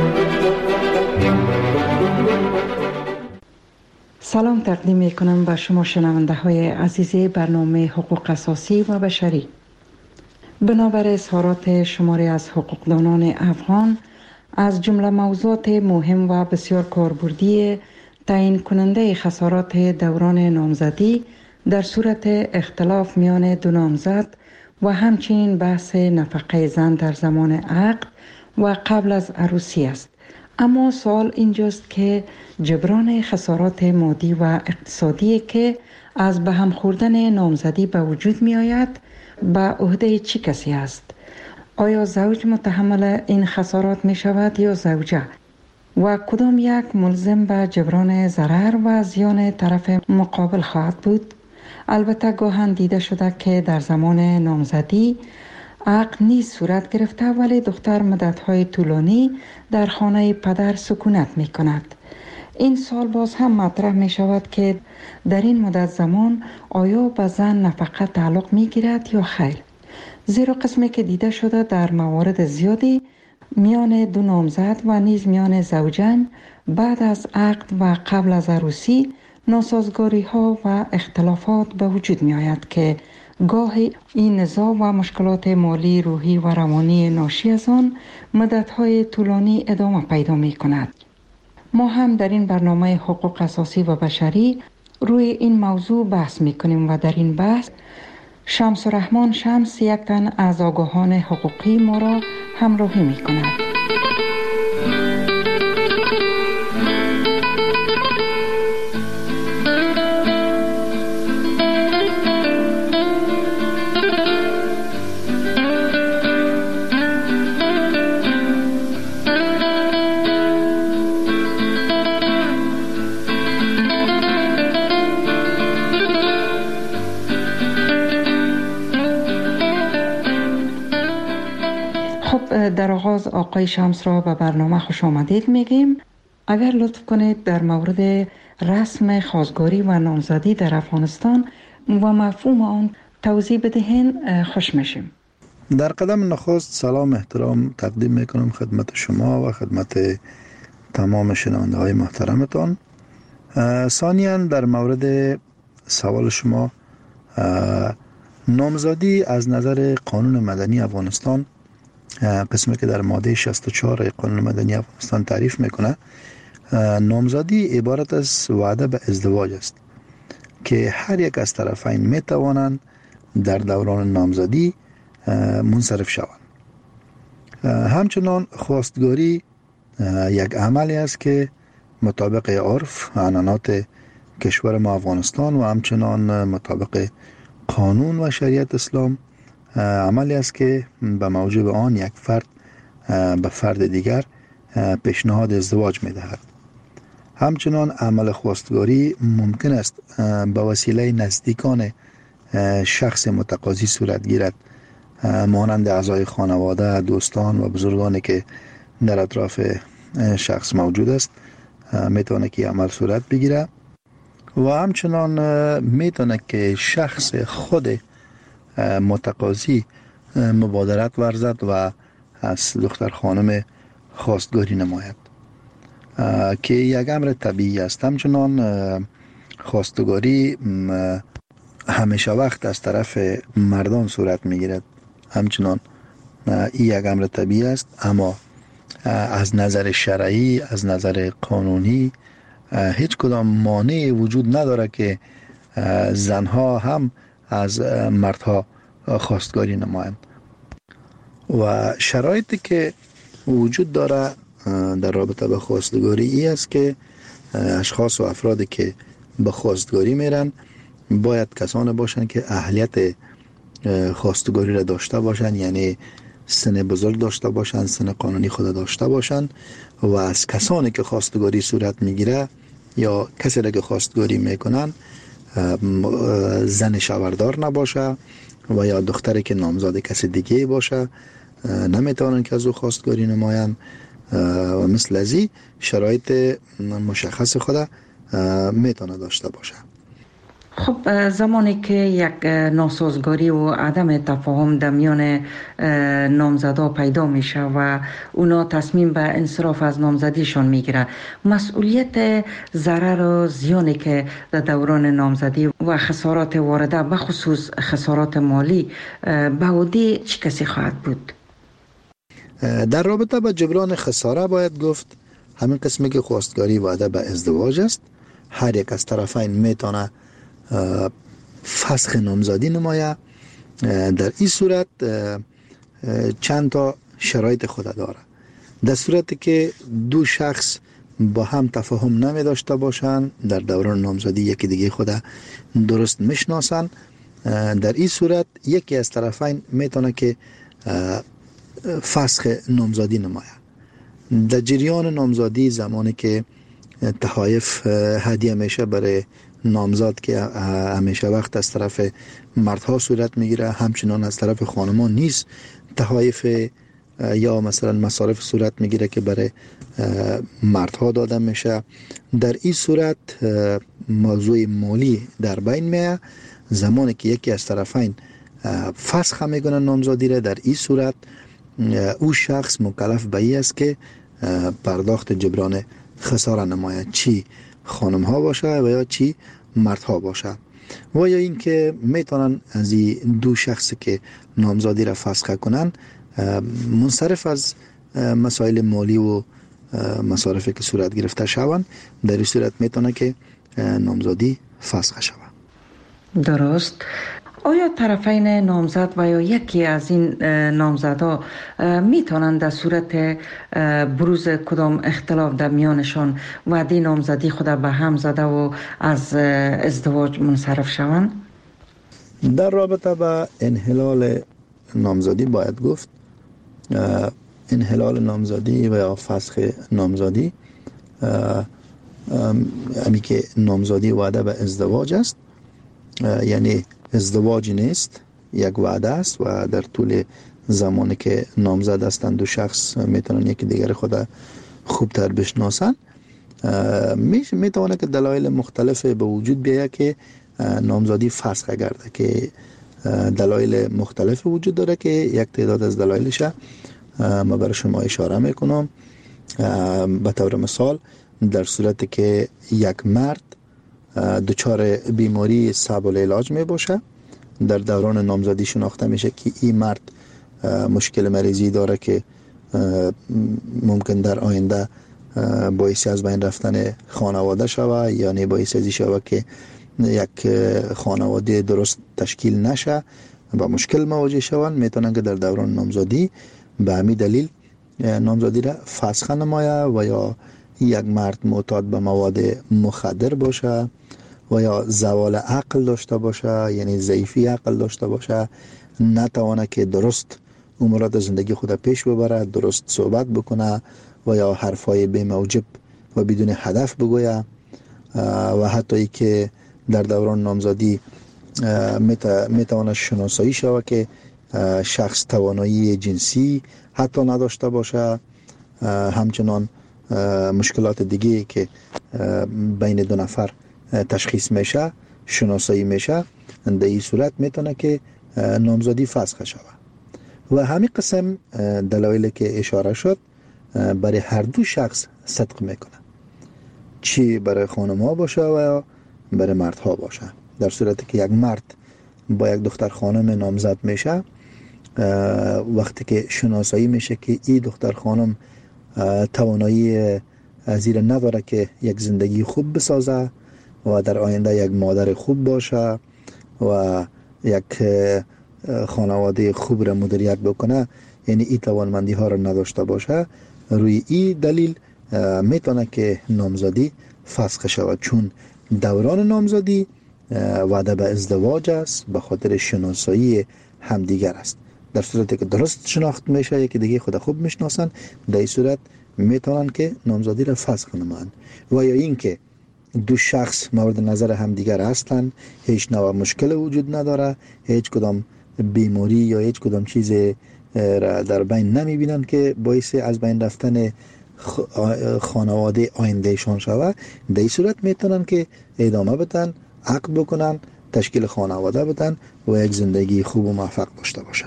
سلام تقدیم میکنم به شما شنونده های عزیز برنامه حقوق اساسی و بشری. بنابر اظهارات شماری از حقوقدانان افغان، از جمله موضوعات مهم و بسیار کاربردی تعیین کننده خسارات دوران نامزدی در صورت اختلاف میان دو نامزد و همچنین بحث نفقه زن در زمان عقد و قبل از عروسی است. اما سوال اینجاست که جبران خسارات مادی و اقتصادی که از به هم خوردن نامزدی به وجود می آید به عهده چه کسی است؟ آیا زوج متحمل این خسارات می شود یا زوجه؟ و کدام یک ملزم به جبران ضرر و زیان طرف مقابل خواهد بود؟ البته گاهن دیده شده که در زمان نامزدی عقد نیز صورت گرفته ولی دختر مدت‌های طولانی در خانه پدر سکونت می کند. این سال باز هم مطرح می شود که در این مدت زمان آیا به زن نفقه تعلق می گیرد یا خیر؟ زیرا قسمی که دیده شده در موارد زیادی میان دو نامزد و نیز میان زوجین بعد از عقد و قبل از عروسی ناسازگاری ها و اختلافات به وجود می آید که گاهی این نزاع و مشکلات مالی، روحی و روانی ناشی از آن مدت‌های طولانی ادامه پیدا می کند. ما هم در این برنامه حقوق اساسی و بشری روی این موضوع بحث می کنیم و در این بحث شمس الرحمن شمس یک تن از آگاهان حقوقی ما را همراهی می کند. در آغاز آقای شمس را به برنامه خوش آمدید میگیم. اگر لطف کنید در مورد رسم خواستگاری و نامزدی در افغانستان و مفهوم آن توضیح بدهین خوش میشیم. در قدم نخست سلام احترام تقدیم میکنم خدمت شما و خدمت تمام شنونده های محترمتان. ثانیاً در مورد سوال شما، نامزدی از نظر قانون مدنی افغانستان، قسمی که در ماده 64 قانون مدنی افغانستان تعریف میکنه، نامزدی عبارت از وعده به ازدواج است که هر یک از طرفین میتوانند در دوران نامزدی منصرف شوند. همچنان خواستگاری یک عملی است که مطابق عرف عنعنات کشور ما افغانستان و همچنان مطابق قانون و شریعت اسلام عملی است که به موجب آن یک فرد به فرد دیگر پیشنهاد ازدواج می دهد. همچنان عمل خواستگاری ممکن است به وسیله نزدیکان شخص متقاضی صورت گیرد، مانند اعضای خانواده، دوستان و بزرگانی که در اطراف شخص موجود است میتونه که عمل صورت بگیره و همچنان میتونه که شخص خود متقاضی مبادرت ورزد و از دختر خانم خواستگاری نماید که یک امر طبیعی است. همچنان خواستگاری همیشه وقت از طرف مردان صورت میگیرد، همچنان این یک امر طبیعی است، اما از نظر شرعی، از نظر قانونی هیچ کدام مانعی وجود نداره که زنها هم از مردها خواستگاری نمایند. و شرایطی که وجود داره در رابطه با خواستگاری ای است که اشخاص و افرادی که به خواستگاری میرن باید کسان باشند که اهلیت خواستگاری را داشته باشند، یعنی سن بزرگ داشته باشند، سن قانونی خود داشته باشند و از کسانی که خواستگاری صورت میگیره یا کسی را که خواستگاری میکنن زن شوهردار نباشه و یا دختری که نامزد کسی دیگه باشه نمیتونن که از او خواستگاری نمایند و مثل ازی شرایط مشخص خود میتونه داشته باشه. خب زمانی که یک ناسازگاری و عدم تفاهم در میان نامزدا پیدا میشه و اونا تصمیم به انصراف از نامزدیشون میگیره، مسئولیت ضرر و زیانی که در دوران نامزدی و خسارات وارده به خصوص خسارات مالی به عهده چه کسی خواهد بود؟ در رابطه با جبران خساره باید گفت همین قسمی که خواستگاری وعده به ازدواج است، هر یک از طرفین میتونه فسخ نامزدی نمایه. در این صورت چند تا شرایط خود داره. در صورتی که دو شخص با هم تفاهم نمی داشته باشند، در دوران نامزدی یکی دیگه خود درست میشناسن، در این صورت یکی از طرفین میتونه که فسخ نامزدی نماید. در جریان نامزدی زمانی که تحایف هدیه میشه برای نامزد که همیشه وقت از طرف مردها صورت میگیره، همچنان از طرف خانمان نیست تحایف یا مثلا مصارف صورت میگیره که برای مردها داده میشه. در این صورت موضوع مالی در بین میه. زمانی که یکی از طرفین فسخ میکنه نامزدی را، در این صورت او شخص مکلف به این است که پرداخت جبران خساره نماید، چی خانم ها باشه و یا چی مردها باشه. و یا اینکه میتونن از این دو شخص که نامزدی را فسخ کنن منصرف از مسائل مالی و مصارفی که صورت گرفته شوند، در این صورت میتونه که نامزدی فسخ شود. درست. آیا طرفین نامزد و یا یکی از این نامزدها میتونند در صورت بروز کدام اختلاف در میانشان وعده نامزدی خود به هم زده و از ازدواج منصرف شوند؟ در رابطه با انحلال نامزدی باید گفت انحلال نامزدی و یا فسخ نامزدی امی که نامزدی وعده به ازدواج است، یعنی ازدواج نیست، یک وعده است و در طول زمانی که نامزد هستند دو شخص میتونن یکی دیگر خود خوبتر بشناسن. میتونه که دلایل مختلف به وجود بیاید که نامزدی فسخ گرده، که دلایل مختلف وجود داره که یک تعداد از دلایلش ما برای شما اشاره میکنم. به طور مثال در صورتی که یک مرد دچار بیماری صعب العلاج می باشه، در دوران نامزدی شناخته میشه که این مرد مشکل مریضی داره که ممکن در آینده باعث از بین رفتن خانواده شوه، یعنی باعث ازی شوه که یک خانواده درست تشکیل نشه و مشکل مواجه شوند، میتونن که در دوران نامزدی به همین دلیل نامزدی را فسخ نماید. و یا یک مرد معتاد به مواد مخدر باشه و یا زوال عقل داشته باشه، یعنی ضعیفی عقل داشته باشه، نتوانه که درست امورات زندگی خود پیش ببره، درست صحبت بکنه و یا حرفای بی موجب و بدون هدف بگویه، و حتی ای که در دوران نامزدی میتوانه شناسایی شود که شخص توانایی جنسی حتی نداشته باشه، همچنان مشکلات دیگه که بین دو نفر تشخیص میشه شناسایی میشه، در این صورت میتونه که نامزدی فسخ شود. و همین قسم دلایلی که اشاره شد برای هر دو شخص صدق میکنه، چی برای خانم ها باشه و برای مرد ها باشه. در صورتی که یک مرد با یک دختر خانم نامزد میشه، وقتی که شناسایی میشه که این دختر خانم توانایی زیر نداره که یک زندگی خوب بسازه و در آینده یک مادر خوب باشه و یک خانواده خوب را مدیریت بکنه، یعنی این توانمندی ها را نداشته باشه، روی این دلیل میتونه که نامزدی فسخ شود، چون دوران نامزدی وعده به ازدواج است، به خاطر شناسایی همدیگر است. در صورتی که درست شناخت میشه، یکی دیگه خود خوب میشناسن، در این صورت میتونن که نامزدی را فسخ نمایند. و یا اینکه دو شخص مورد نظر همدیگر هستند، هیچ نوع مشکل وجود نداره، هیچ کدام بیماری یا هیچ کدام چیز را در بین نمیبینن که باعث از بین رفتن خانواده آیندهشان شود، در این صورت میتونن که ادامه بدن، عقد بکنن، تشکیل خانواده بدن و یک زندگی خوب و موفق داشته باشن.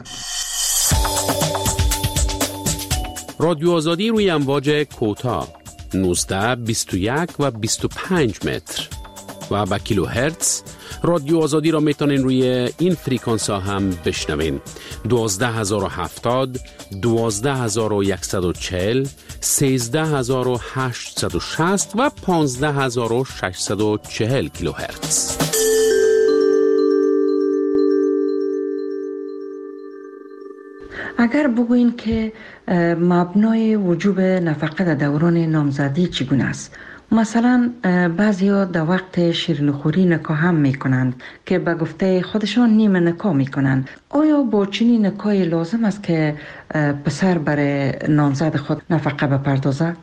رادیو آزادی روی امواج کوتاه 19, 21 و 25 متر و با کیلو هرتز. رادیو آزادی را میتونین روی این فریکانس ها هم بشنوین: 12070, 12140, 13860 و 15640 کیلو هرتز. اگر بگوین که مبنای وجوب نفقه در دوران نامزدی چگونه است؟ مثلا بعضیا در وقت شیرینیخوری نکاح هم میکنند که به گفته خودشان نیمه نکاح میکنند. آیا با چنین نکاحی لازم است که پسر برای نامزد خود نفقه بپردازد؟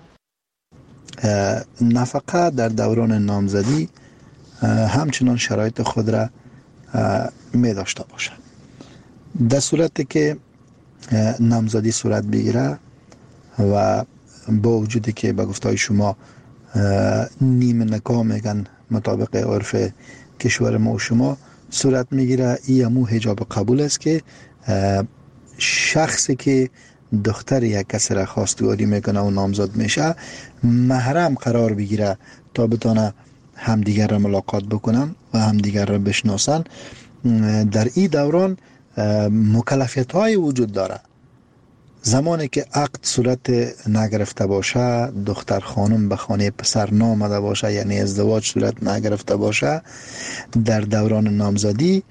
نفقه در دوران نامزدی همچنان شرایط خود را می داشته باشد. در صورتی که نامزدی صورت بگیره و با وجودی که به گفته شما نیمه نکاح میگن مطابق عرف کشور ما و شما صورت میگیره، این همون حجاب قبول است که شخصی که دختر یک کسی را خواستگاری میکنه و نامزد میشه محرم قرار بگیره تا بتونه همدیگر را ملاقات بکنن و همدیگر را بشناسن. در این دوران مکلفیت های وجود داره. زمانی که عقد صورت نگرفته باشه، دختر خانم به خانه پسر نامده باشه، یعنی ازدواج صورت نگرفته باشه، در دوران نامزدی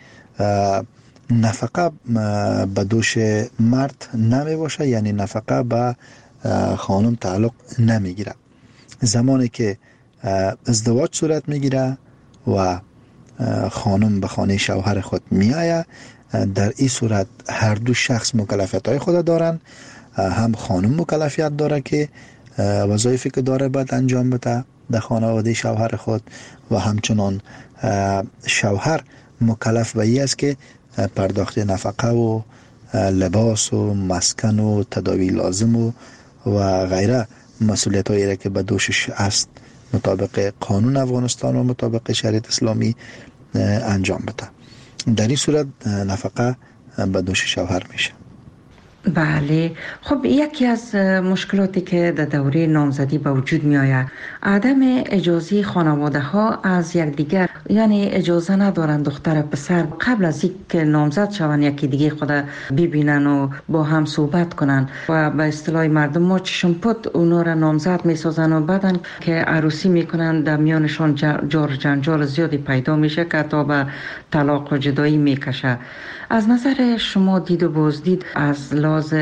نفقه به دوش مرد نمی باشه، یعنی نفقه به خانم تعلق نمیگیره. زمانی که ازدواج صورت میگیره و خانم به خانه شوهر خود میآید، در این صورت هر دو شخص مکلفیت های خود دارن. هم خانم مکلفیت داره که وظایفی که داره باید انجام بده در خانواده شوهر خود و همچنان شوهر مکلف به این است که پرداخت نفقه و لباس و مسکن و تداوی لازم و غیره مسئولیت هایی که به دوشش است مطابق قانون افغانستان و مطابق شریعت اسلامی انجام بده. در این صورت نفقه به دوش شوهر میشه. بله. خب یکی از مشکلاتی که در دوره نامزدی به وجود می آید عدم اجازه خانواده ها از یکدیگر، یعنی اجازه ندارند دختر پسر قبل از اینکه نامزد شوند یکی دیگه خود ببینن و با هم صحبت کنن و به اصطلاح مردم ما چشم پد اونا را نامزد می سازن و بعدن که عروسی میکنن در میانشان جار جنجال زیادی پیدا میشه که تا به طلاق و جدایی میکشه. از نظر شما دید و بازدید از لحاظ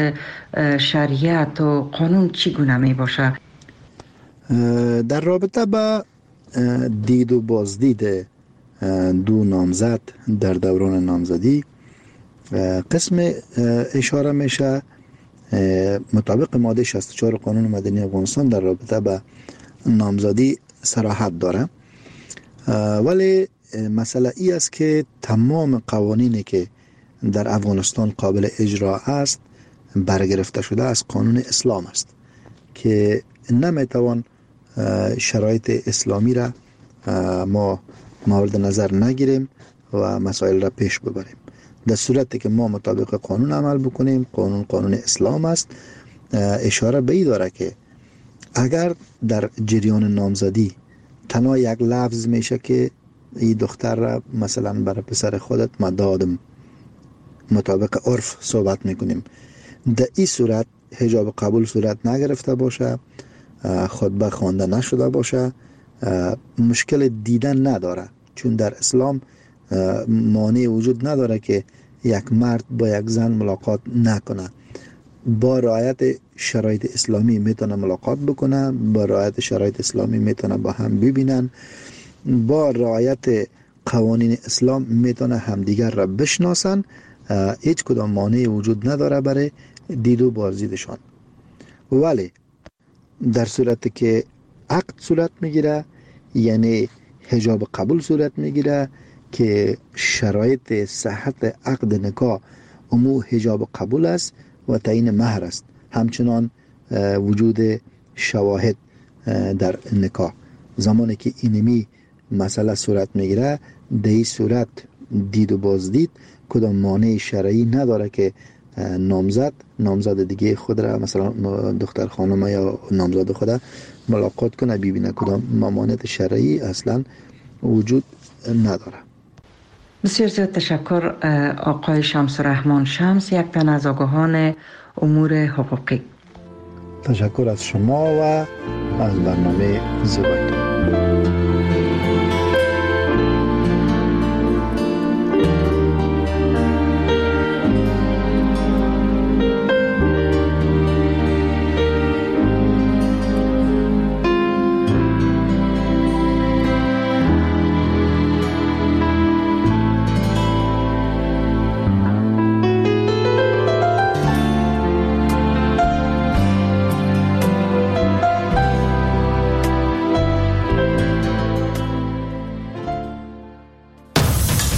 شریعت و قانون چگونه می باشه؟ در رابطه با دید و بازدید دو نامزد در دوران نامزدی قسم اشاره میشه مطابق ماده 64 قانون مدنی افغانستان در رابطه با نامزدی صراحت داره، ولی مسئله ای است که تمام قوانینی که در افغانستان قابل اجرا است برگرفته شده از قانون اسلام است که نمیتوان شرایط اسلامی را ما مورد نظر نگیریم و مسائل را پیش ببریم. در صورتی که ما مطابق قانون عمل بکنیم، قانون اسلام است، اشاره به این داره که اگر در جریان نامزدی تنها یک لفظ میشه که این دختر را مثلا برای پسر خودت مدادم مطابق عرف صحبت میکنیم، در این صورت حجاب قبول صورت نگرفته باشه، خطبه خوانده نشده باشه، مشکل دیدن نداره، چون در اسلام مانع وجود نداره که یک مرد با یک زن ملاقات نکنه. با رعایت شرایط اسلامی میتونه ملاقات بکنه، با رعایت شرایط اسلامی میتونه با هم ببینن، با رعایت قوانین اسلام میتونه همدیگر را بشناسن. هیچ کدام مانع وجود نداره برای دید و بازدیدشان. ولی در صورتی که عقد صورت میگیره، یعنی حجاب قبول صورت میگیره که شرایط صحت عقد نکاح امو حجاب قبول است و تعیین مهر است، همچنان وجود شواهد در نکاح. زمانی که اینمی مسئله صورت میگیره، در این صورت دید و بازدید کدام مانع شرعی نداره که نامزد دیگه خود را مثلا دختر خانم یا نامزد خود ملاقات کنه ببینه، کدام ممانعت شرعی اصلا وجود نداره. بسیار زیاد تشکر آقای شمس الرحمن شمس، یک تن از آگاهان امور حقوقی. تشکر از شما و از برنامه زیبایی.